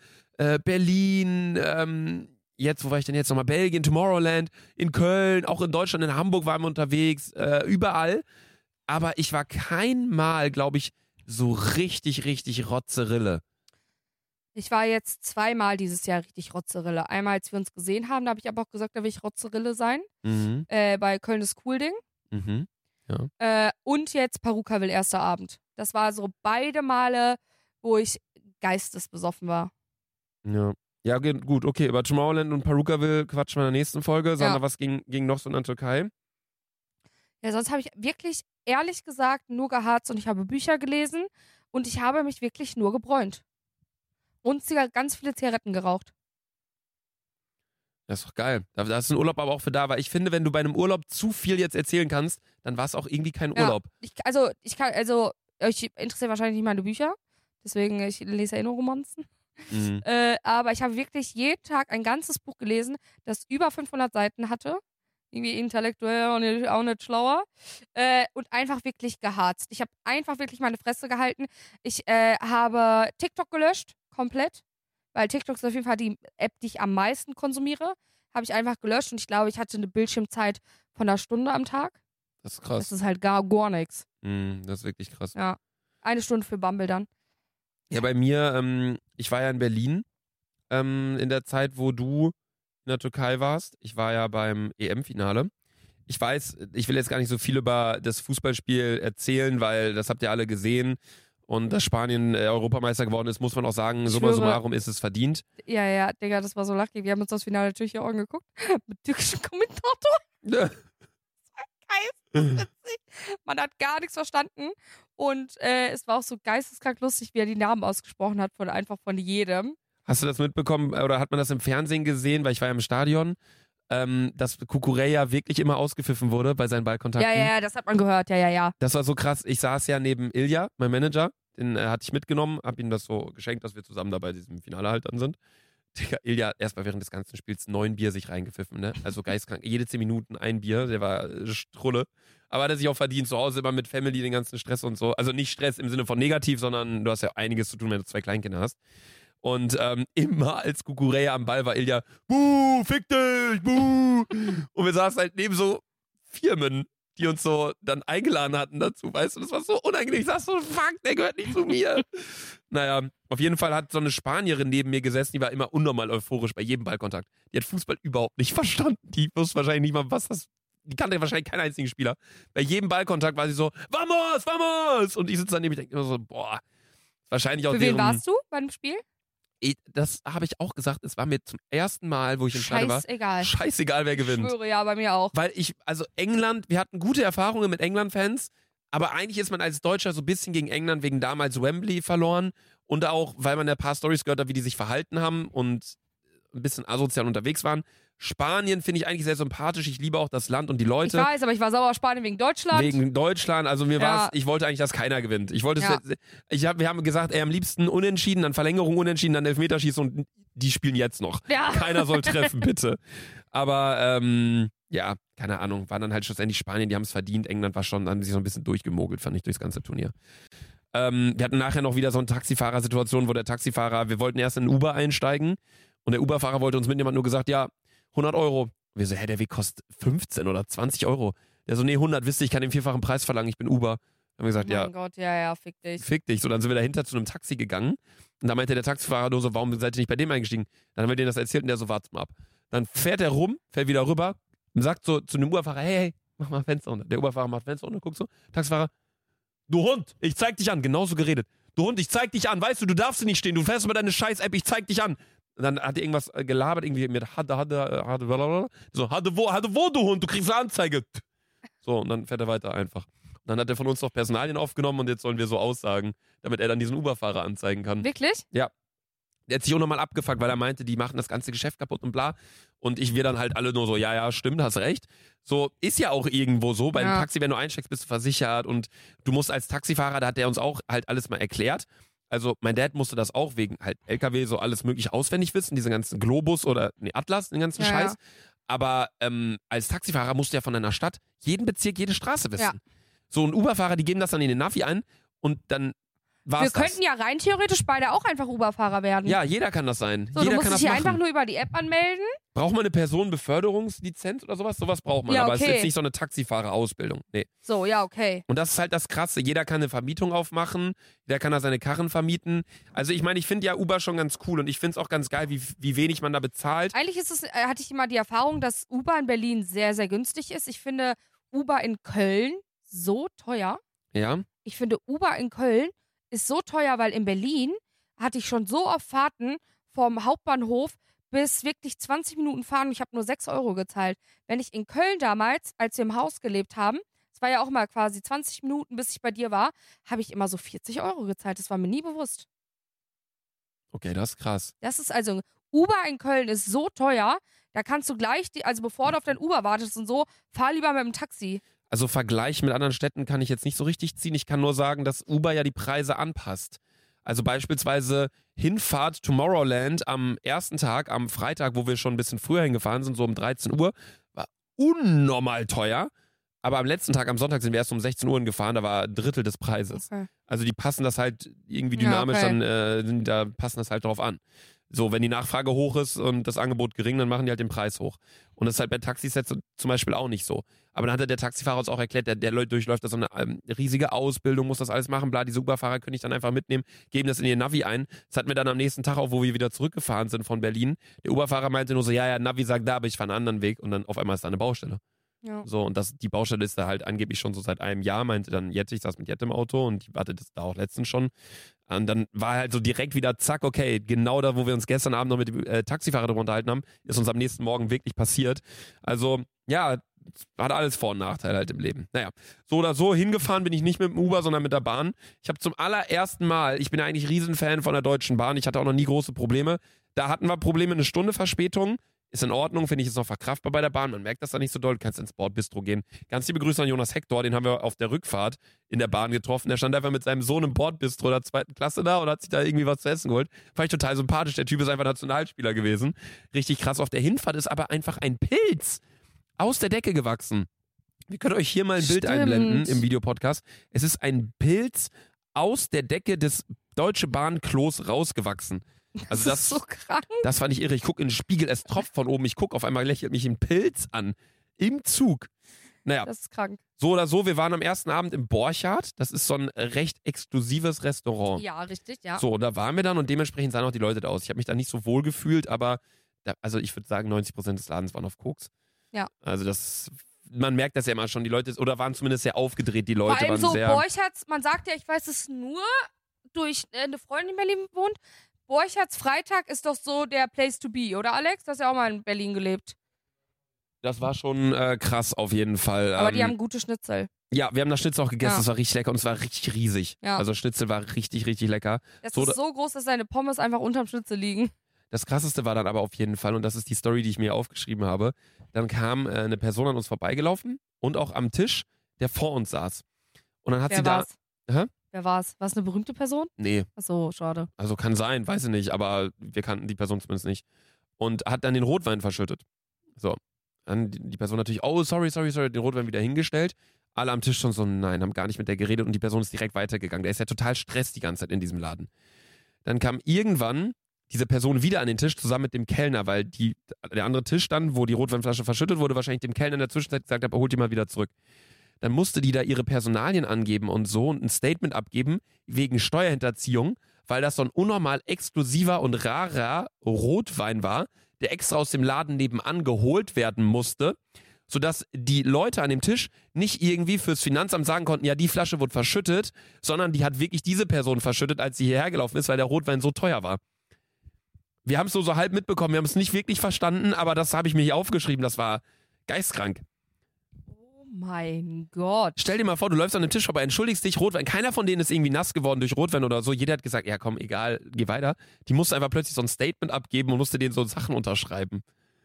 [SPEAKER 3] Berlin, jetzt, wo war ich denn jetzt nochmal? Belgien, Tomorrowland, in Köln, auch in Deutschland, in Hamburg waren wir unterwegs, überall. Aber ich war kein Mal, glaube ich, so richtig, richtig Rotzerille.
[SPEAKER 2] Ich war jetzt 2-mal dieses Jahr richtig Rotzerille. Einmal, als wir uns gesehen haben, da habe ich aber auch gesagt, da will ich Rotzerille sein.
[SPEAKER 3] Mhm.
[SPEAKER 2] Bei Köln ist cool Ding.
[SPEAKER 3] Mhm.
[SPEAKER 2] Und jetzt Perukaville, erster Abend. Das war so beide Male, wo ich geistesbesoffen war.
[SPEAKER 3] Ja. Ja, gut, okay. Über Tomorrowland und Perukaville quatschen wir in der nächsten Folge. Sandra,
[SPEAKER 2] Ja.
[SPEAKER 3] was ging noch so in der Türkei?
[SPEAKER 2] Ja, sonst habe ich wirklich, ehrlich gesagt, nur geharzt und ich habe Bücher gelesen und ich habe mich wirklich nur gebräunt. Und ganz viele Zigaretten geraucht.
[SPEAKER 3] Das ist doch geil. Da ist ein Urlaub aber auch für da, weil ich finde, wenn du bei einem Urlaub zu viel jetzt erzählen kannst, dann war es auch irgendwie kein
[SPEAKER 2] Ja.
[SPEAKER 3] Urlaub.
[SPEAKER 2] Euch interessieren wahrscheinlich nicht meine Bücher. Deswegen, ich lese ja nur Romanzen.
[SPEAKER 3] Mhm.
[SPEAKER 2] Aber ich habe wirklich jeden Tag ein ganzes Buch gelesen, das über 500 Seiten hatte. Irgendwie intellektuell und auch nicht schlauer. Und einfach wirklich geharzt. Ich habe einfach wirklich meine Fresse gehalten. Ich habe TikTok gelöscht, komplett. Weil TikTok ist auf jeden Fall die App, die ich am meisten konsumiere. Habe ich einfach gelöscht und ich glaube, ich hatte eine Bildschirmzeit von einer Stunde am Tag.
[SPEAKER 3] Das ist krass.
[SPEAKER 2] Das ist halt gar nichts.
[SPEAKER 3] Das ist wirklich krass.
[SPEAKER 2] Ja. 1 Stunde für Bumble dann.
[SPEAKER 3] Ja, bei mir, ich war ja in Berlin in der Zeit, wo du in der Türkei warst. Ich war ja beim EM-Finale. Ich weiß, ich will jetzt gar nicht so viel über das Fußballspiel erzählen, weil das habt ihr alle gesehen. Und dass Spanien Europameister geworden ist, muss man auch sagen, summa
[SPEAKER 2] schwöre.
[SPEAKER 3] summarum ist es verdient.
[SPEAKER 2] Ja, Digga, das war so lucky. Wir haben uns das Finale natürlich auch angeguckt. Mit türkischem Kommentator.
[SPEAKER 3] Ja.
[SPEAKER 2] Geisteswitzig. Man hat gar nichts verstanden. Und es war auch so geisteskrank lustig, wie er die Namen ausgesprochen hat, von jedem.
[SPEAKER 3] Hast du das mitbekommen oder hat man das im Fernsehen gesehen, weil ich war ja im Stadion, dass Kukureya wirklich immer ausgepfiffen wurde bei seinen Ballkontakten?
[SPEAKER 2] Ja, das hat man gehört. Ja.
[SPEAKER 3] Das war so krass. Ich saß ja neben Ilja, mein Manager. Den hatte ich mitgenommen, hab ihm das so geschenkt, dass wir zusammen da bei diesem Finale halt dann sind. Digga, Ilja erstmal während des ganzen Spiels 9 Bier sich reingepfiffen, ne? Also geistkrank. Jede 10 Minuten ein Bier, der war Strulle. Aber hat er sich auch verdient, zu Hause immer mit Family den ganzen Stress und so. Also nicht Stress im Sinne von negativ, sondern du hast ja einiges zu tun, wenn du 2 Kleinkinder hast. Und immer als Kukureya am Ball war Ilja, buh, fick dich, buh. Und wir saßen halt neben so Firmen, die uns so dann eingeladen hatten dazu, weißt du, das war so unangenehm. Ich sag so, fuck, der gehört nicht zu mir. Naja, auf jeden Fall hat so eine Spanierin neben mir gesessen, die war immer unnormal euphorisch bei jedem Ballkontakt. Die hat Fußball überhaupt nicht verstanden. Die wusste wahrscheinlich nicht mal, was das... Die kannte wahrscheinlich keinen einzigen Spieler. Bei jedem Ballkontakt war sie so, vamos, vamos! Und ich sitze daneben, ich denke immer so, boah, wahrscheinlich auch
[SPEAKER 2] Für wen warst du bei dem Spiel?
[SPEAKER 3] Das habe ich auch gesagt, es war mir zum ersten Mal, wo ich im Stadion war,
[SPEAKER 2] Scheißegal.
[SPEAKER 3] scheißegal, wer gewinnt.
[SPEAKER 2] Ich schwöre, ja, bei mir auch.
[SPEAKER 3] Weil also England, wir hatten gute Erfahrungen mit England-Fans, aber eigentlich ist man als Deutscher so ein bisschen gegen England wegen damals Wembley verloren und auch, weil man ein paar Storys gehört hat, wie die sich verhalten haben und ein bisschen asozial unterwegs waren. Spanien finde ich eigentlich sehr sympathisch. Ich liebe auch das Land und die Leute.
[SPEAKER 2] Ich weiß, aber ich war sauer auf Spanien wegen Deutschland.
[SPEAKER 3] Wegen Deutschland, also ich wollte eigentlich, dass keiner gewinnt. Wir haben gesagt, am liebsten unentschieden, dann Verlängerung unentschieden, dann Elfmeterschießen und die spielen jetzt noch.
[SPEAKER 2] Ja.
[SPEAKER 3] Keiner soll treffen, bitte. Aber, ja, keine Ahnung, war dann halt schlussendlich Spanien, die haben es verdient. England haben sich so ein bisschen durchgemogelt, fand ich, durchs ganze Turnier. Wir hatten nachher noch wieder so eine Taxifahrersituation, wo wir wollten erst in ein Uber einsteigen und der Uber-Fahrer wollte uns mitnehmen, hat nur gesagt, ja, 100 Euro. Wir so, der Weg kostet 15 oder 20 Euro. Der so, nee, 100, wisst ihr, ich kann den vierfachen Preis verlangen, ich bin Uber. Dann haben wir gesagt,
[SPEAKER 2] oh mein Gott, ja, fick dich.
[SPEAKER 3] Fick dich. So, dann sind wir dahinter zu einem Taxi gegangen und da meinte der Taxifahrer nur so, warum seid ihr nicht bei dem eingestiegen? Dann haben wir denen das erzählt und der so, wartet mal ab. Dann fährt er rum, fährt wieder rüber und sagt so zu dem Uberfahrer, hey, mach mal Fenster runter. Der Uberfahrer macht Fenster runter, guckt so, Taxifahrer, du Hund, ich zeig dich an, genauso geredet. Du Hund, ich zeig dich an, weißt du darfst nicht stehen, du fährst über deine Scheiß-App, ich zeig dich an. Und dann hat er irgendwas gelabert, irgendwie mit so, hatte wo, du Hund, du kriegst eine Anzeige. So, und dann fährt er weiter einfach. Und dann hat er von uns noch Personalien aufgenommen und jetzt sollen wir so aussagen, damit er dann diesen Uberfahrer anzeigen kann.
[SPEAKER 2] Wirklich?
[SPEAKER 3] Ja. Der hat sich auch nochmal abgefuckt, weil er meinte, die machen das ganze Geschäft kaputt und bla. Und wir dann halt alle nur so, ja, stimmt, hast recht. So, ist ja auch irgendwo so. Bei einem Taxi, wenn du einsteigst, bist du versichert und du musst als Taxifahrer, da hat der uns auch halt alles mal erklärt. Also mein Dad musste das auch wegen halt LKW so alles möglich auswendig wissen, diese ganzen Globus oder Atlas, den ganzen Scheiß. Aber als Taxifahrer musst du ja von deiner Stadt jeden Bezirk, jede Straße wissen. Ja. So ein Uberfahrer, die geben das dann in den Navi ein und dann war's das.
[SPEAKER 2] Wir könnten ja rein theoretisch beide auch einfach Uberfahrer werden.
[SPEAKER 3] Ja, jeder kann das sein.
[SPEAKER 2] So,
[SPEAKER 3] jeder
[SPEAKER 2] du musst
[SPEAKER 3] kann
[SPEAKER 2] dich hier einfach nur über die App anmelden.
[SPEAKER 3] Braucht man eine Personenbeförderungslizenz oder sowas? Sowas braucht man, aber es ist jetzt nicht so eine Taxifahrerausbildung. Nee.
[SPEAKER 2] So, ja, okay.
[SPEAKER 3] Und das ist halt das Krasse. Jeder kann eine Vermietung aufmachen, jeder kann da seine Karren vermieten. Also ich meine, ich finde ja Uber schon ganz cool und ich finde es auch ganz geil, wie wenig man da bezahlt.
[SPEAKER 2] Eigentlich hatte ich immer die Erfahrung, dass Uber in Berlin sehr, sehr günstig ist. Ich finde Uber in Köln so teuer.
[SPEAKER 3] Ja.
[SPEAKER 2] Ich finde Uber in Köln ist so teuer, weil in Berlin hatte ich schon so oft Fahrten vom Hauptbahnhof bis wirklich 20 Minuten fahren und ich habe nur 6 Euro gezahlt. Wenn ich in Köln damals, als wir im Haus gelebt haben, es war ja auch mal quasi 20 Minuten, bis ich bei dir war, habe ich immer so 40 Euro gezahlt. Das war mir nie bewusst.
[SPEAKER 3] Okay, das ist krass.
[SPEAKER 2] Das ist also, Uber in Köln ist so teuer, da kannst du gleich, also bevor du auf dein Uber wartest und so, fahr lieber mit dem Taxi.
[SPEAKER 3] Also Vergleich mit anderen Städten kann ich jetzt nicht so richtig ziehen. Ich kann nur sagen, dass Uber ja die Preise anpasst. Also beispielsweise Hinfahrt Tomorrowland am ersten Tag, am Freitag, wo wir schon ein bisschen früher hingefahren sind, so um 13 Uhr, war unnormal teuer. Aber am letzten Tag, am Sonntag, sind wir erst um 16 Uhr gefahren, da war ein Drittel des Preises. Okay. Also die passen das halt irgendwie dynamisch, da passen das halt drauf an. So, wenn die Nachfrage hoch ist und das Angebot gering, dann machen die halt den Preis hoch. Und das ist halt bei Taxis jetzt zum Beispiel auch nicht so. Aber dann hat der Taxifahrer uns auch erklärt, der durchläuft da so eine riesige Ausbildung, muss das alles machen, bla, diese Uberfahrer können ich dann einfach mitnehmen, geben das in ihr Navi ein. Das hatten wir dann am nächsten Tag auch, wo wir wieder zurückgefahren sind von Berlin. Der Uberfahrer meinte nur so, ja, Navi sagt da, aber ich fahre einen anderen Weg und dann auf einmal ist da eine Baustelle. Ja. So, und die Baustelle ist da halt angeblich schon so seit einem Jahr, meinte dann Jette, ich saß mit Jette im Auto und die hatte das da auch letztens schon. Und dann war halt so direkt wieder zack, okay, genau da, wo wir uns gestern Abend noch mit dem Taxifahrer darüber unterhalten haben, ist uns am nächsten Morgen wirklich passiert. Also, ja, hat alles Vor- und Nachteile halt im Leben. Naja, so oder so, hingefahren bin ich nicht mit dem Uber, sondern mit der Bahn. Ich habe zum allerersten Mal, ich bin ja eigentlich Riesenfan von der Deutschen Bahn, ich hatte auch noch nie große Probleme. Da hatten wir Probleme, 1 Stunde Verspätung. Ist in Ordnung, finde ich, ist noch verkraftbar bei der Bahn. Man merkt das da nicht so doll. Du kannst ins Bordbistro gehen. Ganz liebe Grüße an Jonas Hector, den haben wir auf der Rückfahrt in der Bahn getroffen. Der stand einfach mit seinem Sohn im Bordbistro der 2. Klasse da und hat sich da irgendwie was zu essen geholt. Fand ich total sympathisch. Der Typ ist einfach Nationalspieler gewesen. Richtig krass. Auf der Hinfahrt ist aber einfach ein Pilz aus der Decke gewachsen. Wir können euch hier mal ein Bild einblenden im Videopodcast. Es ist ein Pilz aus der Decke des Deutsche Bahn-Klos rausgewachsen. Also das
[SPEAKER 2] ist so krank.
[SPEAKER 3] Das fand ich irre. Ich gucke in den Spiegel, es tropft von oben. Ich gucke, auf einmal lächelt mich ein Pilz an. Im Zug. Naja.
[SPEAKER 2] Das ist krank.
[SPEAKER 3] So oder so, wir waren am ersten Abend im Borchardt. Das ist so ein recht exklusives Restaurant.
[SPEAKER 2] Ja, richtig, ja.
[SPEAKER 3] So, und da waren wir dann und dementsprechend sahen auch die Leute da aus. Ich habe mich da nicht so wohl gefühlt, aber also ich würde sagen, 90% des Ladens waren auf Koks.
[SPEAKER 2] Ja.
[SPEAKER 3] Also man merkt das ja immer schon, die Leute, oder waren zumindest sehr aufgedreht, die Leute.
[SPEAKER 2] Vor allem
[SPEAKER 3] waren
[SPEAKER 2] so
[SPEAKER 3] sehr
[SPEAKER 2] Borchardt, man sagt ja, ich weiß es nur durch eine Freundin in Berlin wohnt. Borchardts Freitag ist doch so der Place to be, oder Alex? Du hast ja auch mal in Berlin gelebt.
[SPEAKER 3] Das war schon krass auf jeden Fall.
[SPEAKER 2] Aber die haben gute Schnitzel.
[SPEAKER 3] Ja, wir haben das Schnitzel auch gegessen, das war richtig lecker und es war richtig riesig.
[SPEAKER 2] Ja.
[SPEAKER 3] Also Schnitzel war richtig, richtig lecker.
[SPEAKER 2] Das ist so groß, dass deine Pommes einfach unterm Schnitzel liegen.
[SPEAKER 3] Das Krasseste war dann aber auf jeden Fall, und das ist die Story, die ich mir aufgeschrieben habe, dann kam eine Person an uns vorbeigelaufen und auch am Tisch, der vor uns saß. Und dann hat sie
[SPEAKER 2] war's?
[SPEAKER 3] Hä?
[SPEAKER 2] Wer war's? War es eine berühmte Person?
[SPEAKER 3] Nee,
[SPEAKER 2] Achso, schade.
[SPEAKER 3] also kann sein, weiß ich nicht, aber wir kannten die Person zumindest nicht. Und hat dann den Rotwein verschüttet. So. Dann die Person natürlich, oh, sorry, den Rotwein wieder hingestellt. Alle am Tisch schon so, nein, haben gar nicht mit der geredet und die Person ist direkt weitergegangen. Der ist ja total Stress die ganze Zeit in diesem Laden. Dann kam irgendwann diese Person wieder an den Tisch zusammen mit dem Kellner, weil der andere Tisch dann, wo die Rotweinflasche verschüttet wurde, wahrscheinlich dem Kellner in der Zwischenzeit gesagt hat, holt die mal wieder zurück. Dann musste die da ihre Personalien angeben und so und ein Statement abgeben wegen Steuerhinterziehung, weil das so ein unnormal exklusiver und rarer Rotwein war, der extra aus dem Laden nebenan geholt werden musste, sodass die Leute an dem Tisch nicht irgendwie fürs Finanzamt sagen konnten, ja, die Flasche wurde verschüttet, sondern die hat wirklich diese Person verschüttet, als sie hierher gelaufen ist, weil der Rotwein so teuer war. Wir haben es so halb mitbekommen, wir haben es nicht wirklich verstanden, aber das habe ich mir hier aufgeschrieben, das war geistkrank.
[SPEAKER 2] Oh mein Gott.
[SPEAKER 3] Stell dir mal vor, du läufst an dem Tisch vorbei, entschuldigst dich, Rotwein. Keiner von denen ist irgendwie nass geworden durch Rotwein oder so. Jeder hat gesagt, ja komm, egal, geh weiter. Die musste einfach plötzlich so ein Statement abgeben und musste denen so Sachen unterschreiben.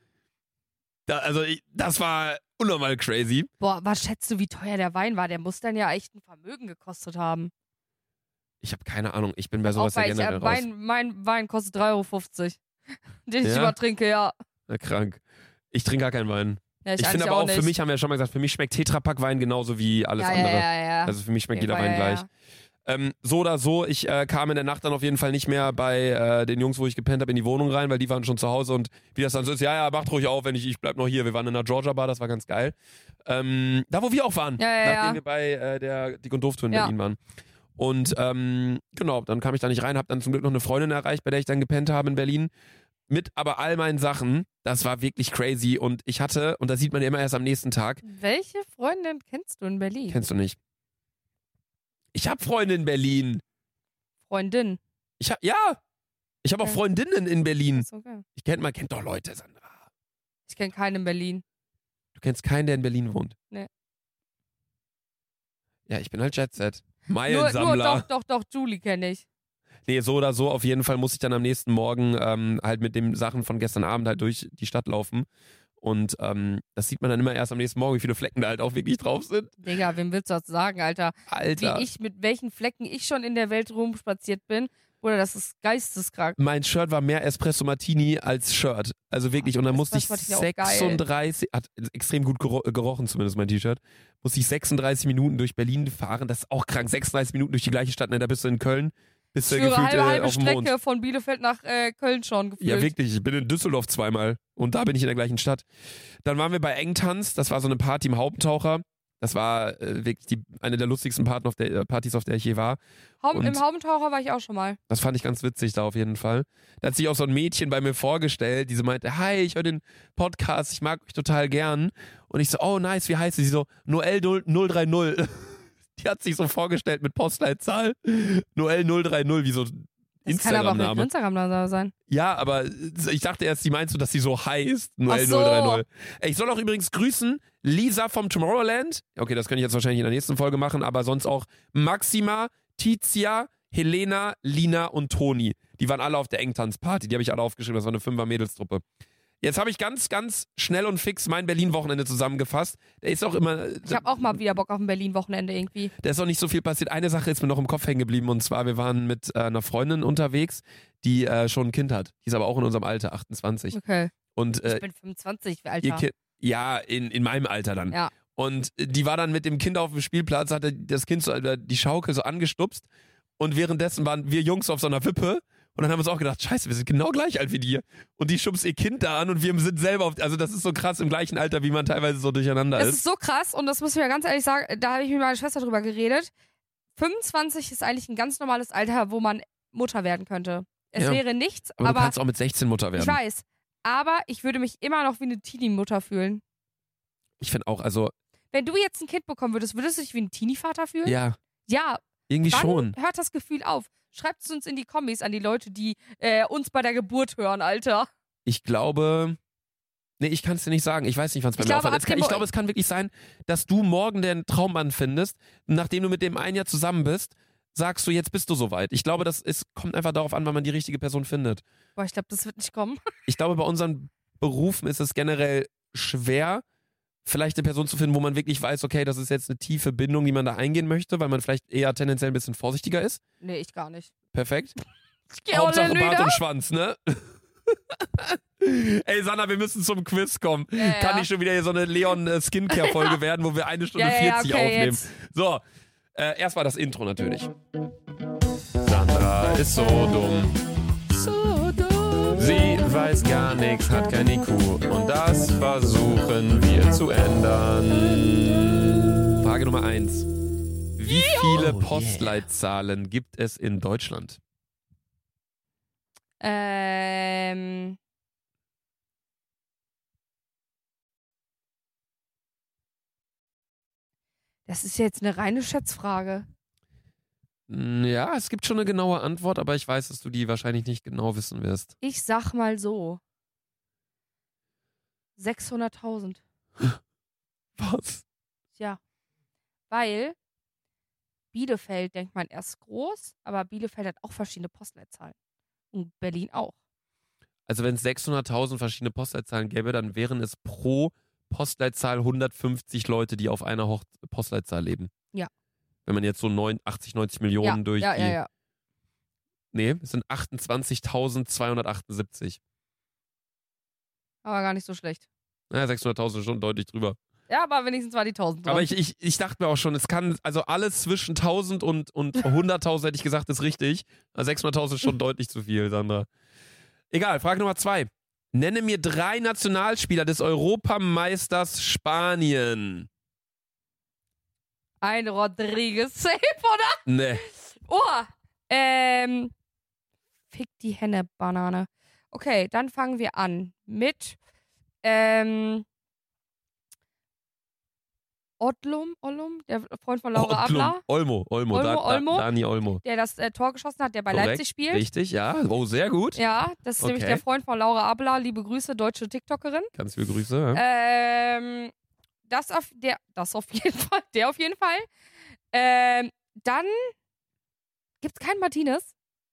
[SPEAKER 3] Das war unnormal crazy.
[SPEAKER 2] Boah, was schätzt du, wie teuer der Wein war? Der muss dann ja echt ein Vermögen gekostet haben.
[SPEAKER 3] Ich habe keine Ahnung, ich bin bei sowas ja generell raus.
[SPEAKER 2] Mein Wein kostet 3,50 €. Den ich
[SPEAKER 3] Ja?
[SPEAKER 2] übertrinke, ja.
[SPEAKER 3] Na, krank. Ich trinke gar keinen Wein.
[SPEAKER 2] Ja,
[SPEAKER 3] Ich finde aber auch, für mich, haben wir ja schon mal gesagt, für mich schmeckt Tetrapack-Wein genauso wie alles andere.
[SPEAKER 2] Ja.
[SPEAKER 3] Also für mich schmeckt
[SPEAKER 2] Okay,
[SPEAKER 3] jeder Wein
[SPEAKER 2] ja.
[SPEAKER 3] gleich. So oder so, ich kam in der Nacht dann auf jeden Fall nicht mehr bei den Jungs, wo ich gepennt habe, in die Wohnung rein, weil die waren schon zu Hause und wie das dann so ist, ja, macht ruhig auf, ich bleib noch hier. Wir waren in einer Georgia-Bar, das war ganz geil. Da, wo wir auch waren, nachdem wir bei der Dick- und Doof-Tour in Berlin waren. Und genau, dann kam ich da nicht rein, habe dann zum Glück noch eine Freundin erreicht, bei der ich dann gepennt habe in Berlin. Mit aber all meinen Sachen, das war wirklich crazy und ich hatte, und das sieht man ja immer erst am nächsten Tag.
[SPEAKER 2] Welche Freundin kennst du in Berlin?
[SPEAKER 3] Kennst du nicht? Ich habe Freunde in Berlin.
[SPEAKER 2] Freundin.
[SPEAKER 3] Ich habe auch Freundinnen in Berlin.
[SPEAKER 2] Ist okay.
[SPEAKER 3] Man kennt doch Leute, Sandra.
[SPEAKER 2] Ich kenne keinen in Berlin.
[SPEAKER 3] Du kennst keinen, der in Berlin wohnt?
[SPEAKER 2] Nee.
[SPEAKER 3] Ja, ich bin halt Jet-Set. Meilensammler.
[SPEAKER 2] Doch, Julie kenne ich.
[SPEAKER 3] Nee, so oder so, auf jeden Fall muss ich dann am nächsten Morgen halt mit den Sachen von gestern Abend halt durch die Stadt laufen. Und das sieht man dann immer erst am nächsten Morgen, wie viele Flecken da halt auch wirklich drauf sind.
[SPEAKER 2] Digga, wem willst du das sagen, Alter?
[SPEAKER 3] Alter.
[SPEAKER 2] Mit welchen Flecken ich schon in der Welt rumspaziert bin. Oder das ist geisteskrank.
[SPEAKER 3] Mein Shirt war mehr Espresso Martini als Shirt. Also wirklich. Und dann musste ich
[SPEAKER 2] Espresso Martini auch
[SPEAKER 3] 36, hat extrem gut gerochen, zumindest mein T-Shirt, musste ich 36 Minuten durch Berlin fahren. Das ist auch krank. 36 Minuten durch die gleiche Stadt. Ne? Da bist du in Köln. Bist du gefühlt
[SPEAKER 2] halbe
[SPEAKER 3] auf dem Mond.
[SPEAKER 2] Strecke von Bielefeld nach Köln schon gefühlt.
[SPEAKER 3] Ja, wirklich. Ich bin in Düsseldorf zweimal. Und da bin ich in der gleichen Stadt. Dann waren wir bei Engtanz. Das war so eine Party im Haubentaucher. Das war wirklich eine der lustigsten Partys, auf der ich je war.
[SPEAKER 2] Im Haubentaucher war ich auch schon mal.
[SPEAKER 3] Das fand ich ganz witzig da auf jeden Fall. Da hat sich auch so ein Mädchen bei mir vorgestellt, die so meinte, hi, ich höre den Podcast, ich mag euch total gern. Und ich so, oh nice, wie heißt sie? Sie so, Noel 030. Die hat sich so vorgestellt mit Postleitzahl. Noel 030, wie so
[SPEAKER 2] Das kann aber auch
[SPEAKER 3] Instagram-Name.
[SPEAKER 2] ein Instagram-Name sein.
[SPEAKER 3] Ja, aber ich dachte erst, sie meinst so, dass sie so heißt. Noel
[SPEAKER 2] Ach so.
[SPEAKER 3] 030. Ich soll auch übrigens grüßen Lisa vom Tomorrowland. Okay, das kann ich jetzt wahrscheinlich in der nächsten Folge machen, aber sonst auch Maxima, Tizia, Helena, Lina und Toni. Die waren alle auf der Engtanzparty. Die habe ich alle aufgeschrieben. Das war eine 5er-Mädelstruppe. Jetzt habe ich ganz, ganz schnell und fix mein Berlin-Wochenende zusammengefasst. Der ist auch immer.
[SPEAKER 2] Ich habe auch mal wieder Bock auf ein Berlin-Wochenende irgendwie.
[SPEAKER 3] Da ist auch nicht so viel passiert. Eine Sache ist mir noch im Kopf hängen geblieben und zwar, wir waren mit einer Freundin unterwegs, die schon ein Kind hat. Die ist aber auch in unserem Alter, 28.
[SPEAKER 2] Okay.
[SPEAKER 3] Und,
[SPEAKER 2] Ich bin 25, wie alt?
[SPEAKER 3] ihr Kind, ja, in meinem Alter dann.
[SPEAKER 2] Ja.
[SPEAKER 3] Und die war dann mit dem Kind auf dem Spielplatz, hatte das Kind so, die Schaukel so angestupst und währenddessen waren wir Jungs auf so einer Wippe. Und dann haben wir uns auch gedacht, scheiße, wir sind genau gleich alt wie die. Und die schubst ihr Kind da an und wir sind selber also das ist so krass im gleichen Alter, wie man teilweise so durcheinander
[SPEAKER 2] Das
[SPEAKER 3] ist.
[SPEAKER 2] ist so krass und das muss ich mir ganz ehrlich sagen, da habe ich mit meiner Schwester drüber geredet. 25 ist eigentlich ein ganz normales Alter, wo man Mutter werden könnte. Es
[SPEAKER 3] Ja.
[SPEAKER 2] wäre nichts,
[SPEAKER 3] aber du
[SPEAKER 2] aber
[SPEAKER 3] kannst auch mit 16 Mutter werden.
[SPEAKER 2] ich weiß. Aber ich würde mich immer noch wie eine Teenie-Mutter fühlen.
[SPEAKER 3] Ich finde auch, also,
[SPEAKER 2] Wenn du jetzt ein Kind bekommen würdest du dich wie ein Teenie-Vater fühlen?
[SPEAKER 3] ja,
[SPEAKER 2] Ja,
[SPEAKER 3] irgendwie
[SPEAKER 2] wann
[SPEAKER 3] schon.
[SPEAKER 2] hört das Gefühl auf? Schreibt es uns in die Kommis an die Leute, die uns bei der Geburt hören, Alter.
[SPEAKER 3] Ich glaube, nee, ich kann es dir nicht sagen. Ich weiß nicht, wann es bei
[SPEAKER 2] Ich
[SPEAKER 3] mir
[SPEAKER 2] glaube,
[SPEAKER 3] aufhört. Ich glaube, es kann wirklich sein, dass du morgen den Traummann findest, nachdem du mit dem ein Jahr zusammen bist, sagst du, jetzt bist du soweit? Ich glaube, kommt einfach darauf an, wann man die richtige Person findet.
[SPEAKER 2] Boah, ich glaube, das wird nicht kommen.
[SPEAKER 3] Ich glaube, bei unseren Berufen ist es generell schwer, vielleicht eine Person zu finden, wo man wirklich weiß, okay, das ist jetzt eine tiefe Bindung, die man da eingehen möchte, weil man vielleicht eher tendenziell ein bisschen vorsichtiger ist.
[SPEAKER 2] Nee, ich gar nicht.
[SPEAKER 3] Perfekt.
[SPEAKER 2] Ich geh
[SPEAKER 3] Hauptsache
[SPEAKER 2] all in
[SPEAKER 3] Bart
[SPEAKER 2] wieder.
[SPEAKER 3] und Schwanz, ne? Ey, Sanna, wir müssen zum Quiz kommen.
[SPEAKER 2] Ja.
[SPEAKER 3] Kann nicht schon wieder hier so eine Leon-Skincare-Folge werden, wo wir 1 Stunde 40
[SPEAKER 2] okay,
[SPEAKER 3] aufnehmen.
[SPEAKER 2] jetzt.
[SPEAKER 3] So, erstmal das Intro natürlich. Sandra ist so dumm.
[SPEAKER 2] So dumm.
[SPEAKER 3] Sie weiß gar nichts, hat kein IQ. Und das versuchen wir zu ändern. Frage Nummer 1. Wie viele Postleitzahlen gibt es in Deutschland?
[SPEAKER 2] Das ist jetzt eine reine Schätzfrage.
[SPEAKER 3] Ja, es gibt schon eine genaue Antwort, aber ich weiß, dass du die wahrscheinlich nicht genau wissen wirst.
[SPEAKER 2] Ich sag mal so. 600.000.
[SPEAKER 3] Was?
[SPEAKER 2] Ja. Weil Bielefeld denkt man erst groß, aber Bielefeld hat auch verschiedene Postleitzahlen. Und Berlin auch.
[SPEAKER 3] Also wenn es 600.000 verschiedene Postleitzahlen gäbe, dann wären es pro Postleitzahl 150 Leute, die auf einer Postleitzahl leben.
[SPEAKER 2] Ja.
[SPEAKER 3] Wenn man jetzt so 80, 90 Millionen durch die...
[SPEAKER 2] Ja.
[SPEAKER 3] Nee, es sind 28.278.
[SPEAKER 2] Aber gar nicht so schlecht.
[SPEAKER 3] Naja, 600.000 ist schon deutlich drüber.
[SPEAKER 2] Ja, aber wenigstens war die 1000 dran.
[SPEAKER 3] Aber ich dachte mir auch schon, es kann, also alles zwischen 1000 und 100.000 hätte ich gesagt, ist richtig. Also 600.000 ist schon deutlich zu viel, Sandra. Egal, Frage Nummer 2. Nenne mir 3 Nationalspieler des Europameisters Spanien.
[SPEAKER 2] Ein Rodriguez safe, oder?
[SPEAKER 3] Nee.
[SPEAKER 2] Oh, fick die Henne-Banane. Okay, dann fangen wir an mit, Ollum, der Freund von Laura Abler,
[SPEAKER 3] Olmo. Dani Olmo.
[SPEAKER 2] der das Tor geschossen hat, der bei
[SPEAKER 3] Korrekt,
[SPEAKER 2] Leipzig spielt.
[SPEAKER 3] Richtig, ja. Oh, sehr gut.
[SPEAKER 2] Ja, das ist nämlich
[SPEAKER 3] Okay.
[SPEAKER 2] der Freund von Laura Abler. Liebe Grüße, deutsche TikTokerin.
[SPEAKER 3] Ganz viele Grüße. Ja.
[SPEAKER 2] Das auf jeden Fall. Dann gibt's keinen Martinez.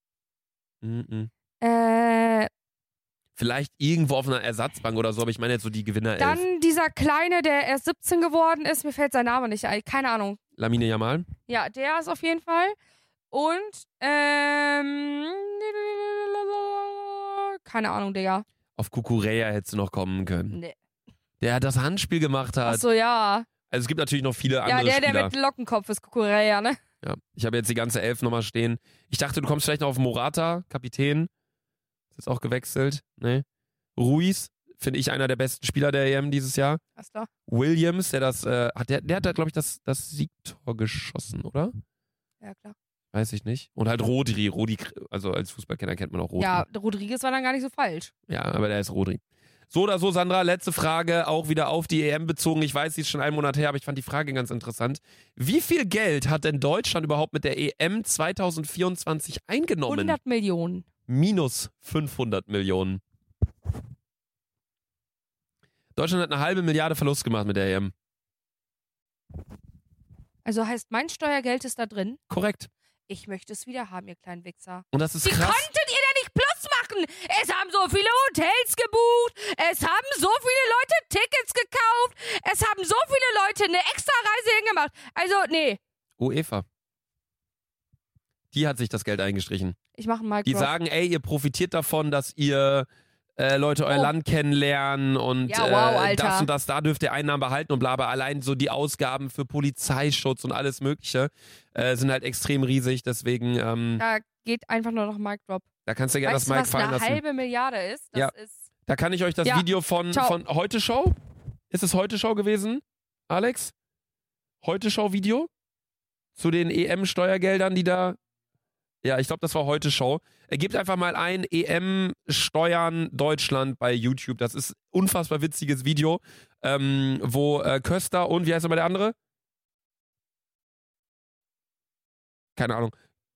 [SPEAKER 3] Vielleicht irgendwo auf einer Ersatzbank oder so, aber ich meine jetzt so die Gewinner
[SPEAKER 2] Dann dieser Kleine, der erst 17 geworden ist, mir fällt sein Name nicht ein, keine Ahnung.
[SPEAKER 3] Lamine Yamal.
[SPEAKER 2] Ja, der ist auf jeden Fall. Und, keine Ahnung, Digga.
[SPEAKER 3] Auf Kukureya hättest du noch kommen können.
[SPEAKER 2] Nee.
[SPEAKER 3] Der das Handspiel gemacht hat.
[SPEAKER 2] Achso, ja.
[SPEAKER 3] Also es gibt natürlich noch viele andere
[SPEAKER 2] Ja,
[SPEAKER 3] Spieler.
[SPEAKER 2] der mit Lockenkopf ist Kukureya, ne?
[SPEAKER 3] Ja, ich habe jetzt die ganze 11 nochmal stehen. Ich dachte, du kommst vielleicht noch auf Morata, Kapitän. Ist jetzt auch gewechselt. Ne? Ruiz, finde ich einer der besten Spieler der EM dieses Jahr.
[SPEAKER 2] Alles klar.
[SPEAKER 3] Williams, der hat da, glaube ich, das Siegtor geschossen, oder?
[SPEAKER 2] Ja, klar.
[SPEAKER 3] Weiß ich nicht. Und halt Rodri, also als Fußballkenner kennt man auch Rodri.
[SPEAKER 2] Ja, Rodriguez war dann gar nicht so falsch.
[SPEAKER 3] Ja, aber der ist Rodri. So oder so, Sandra, letzte Frage, auch wieder auf die EM bezogen. Ich weiß, sie ist schon einen Monat her, aber ich fand die Frage ganz interessant. Wie viel Geld hat denn Deutschland überhaupt mit der EM 2024 eingenommen?
[SPEAKER 2] 100 Millionen.
[SPEAKER 3] Minus 500 Millionen. Deutschland hat eine halbe Milliarde Verlust gemacht mit der EM.
[SPEAKER 2] Also heißt, mein Steuergeld ist da drin.
[SPEAKER 3] Korrekt.
[SPEAKER 2] Ich möchte es wieder haben, ihr kleinen Wichser.
[SPEAKER 3] Und das ist
[SPEAKER 2] Wie
[SPEAKER 3] krass.
[SPEAKER 2] konntet ihr denn nicht Plus machen? Es haben so viele Hotels gebucht. Es haben so viele Leute Tickets gekauft. Es haben so viele Leute eine extra Reise hingemacht. Also, nee.
[SPEAKER 3] UEFA. Die hat sich das Geld eingestrichen.
[SPEAKER 2] Ich mache einen Mic
[SPEAKER 3] Die
[SPEAKER 2] Drop.
[SPEAKER 3] sagen, ey, ihr profitiert davon, dass ihr Leute euer Land kennenlernen und
[SPEAKER 2] Ja, wow, Alter.
[SPEAKER 3] das und das, da dürft ihr Einnahmen behalten und bla, aber allein so die Ausgaben für Polizeischutz und alles mögliche sind halt extrem riesig, deswegen
[SPEAKER 2] Da geht einfach nur noch Mic Drop.
[SPEAKER 3] da kannst du gerne das
[SPEAKER 2] Weißt du,
[SPEAKER 3] Mic
[SPEAKER 2] was
[SPEAKER 3] fallen
[SPEAKER 2] eine
[SPEAKER 3] lassen.
[SPEAKER 2] halbe Milliarde ist? Das
[SPEAKER 3] Ja.
[SPEAKER 2] ist...
[SPEAKER 3] Da kann ich euch das
[SPEAKER 2] Ja,
[SPEAKER 3] Video von
[SPEAKER 2] ciao.
[SPEAKER 3] Heute Show? Ist es Heute Show gewesen, Alex? Heute Show Video? Zu den EM-Steuergeldern, die da... Ja, ich glaube, das war Heute Show. Gebt einfach mal ein EM-Steuern Deutschland bei YouTube. Das ist ein unfassbar witziges Video, wo Köster und, wie heißt nochmal der andere? Keine Ahnung.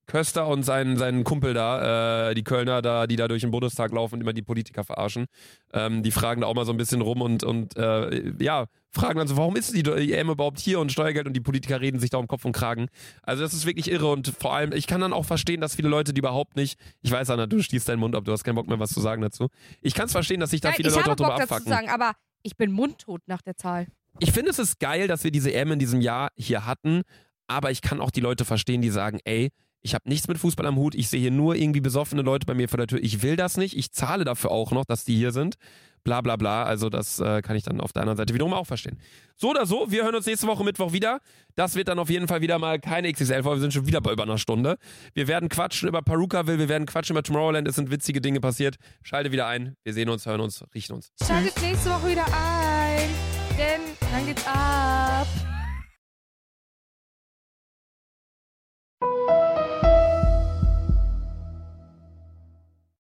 [SPEAKER 3] Köster und seinen Kumpel da, die Kölner da, die da durch den Bundestag laufen und immer die Politiker verarschen. Die fragen da auch mal so ein bisschen rum und fragen dann so, warum ist die EM überhaupt hier und Steuergeld, und die Politiker reden sich da um Kopf und Kragen. Also das ist wirklich irre, und vor allem, ich kann dann auch verstehen, dass viele Leute, die überhaupt nicht, ich weiß, Anna, du schließt deinen Mund ab, du hast keinen Bock mehr, was zu sagen dazu. Ich kann es verstehen, dass sich da viele Leute auch drüber abfucken.
[SPEAKER 2] Ich habe Bock dazu zu sagen, aber ich bin mundtot nach der Zahl.
[SPEAKER 3] Ich finde, es ist geil, dass wir diese EM in diesem Jahr hier hatten, aber ich kann auch die Leute verstehen, die sagen, ey, ich habe nichts mit Fußball am Hut, ich sehe hier nur irgendwie besoffene Leute bei mir vor der Tür, ich will das nicht, ich zahle dafür auch noch, dass die hier sind, bla bla bla, also das kann ich dann auf der anderen Seite wiederum auch verstehen. So oder so, wir hören uns nächste Woche Mittwoch wieder, das wird dann auf jeden Fall wieder mal keine XXL-Folge, wir sind schon wieder bei über einer Stunde. Wir werden quatschen über Perukaville, wir werden quatschen über Tomorrowland, es sind witzige Dinge passiert, schalte wieder ein, wir sehen uns, hören uns, riechen uns.
[SPEAKER 2] Schaltet nächste Woche wieder ein, denn dann geht's ab.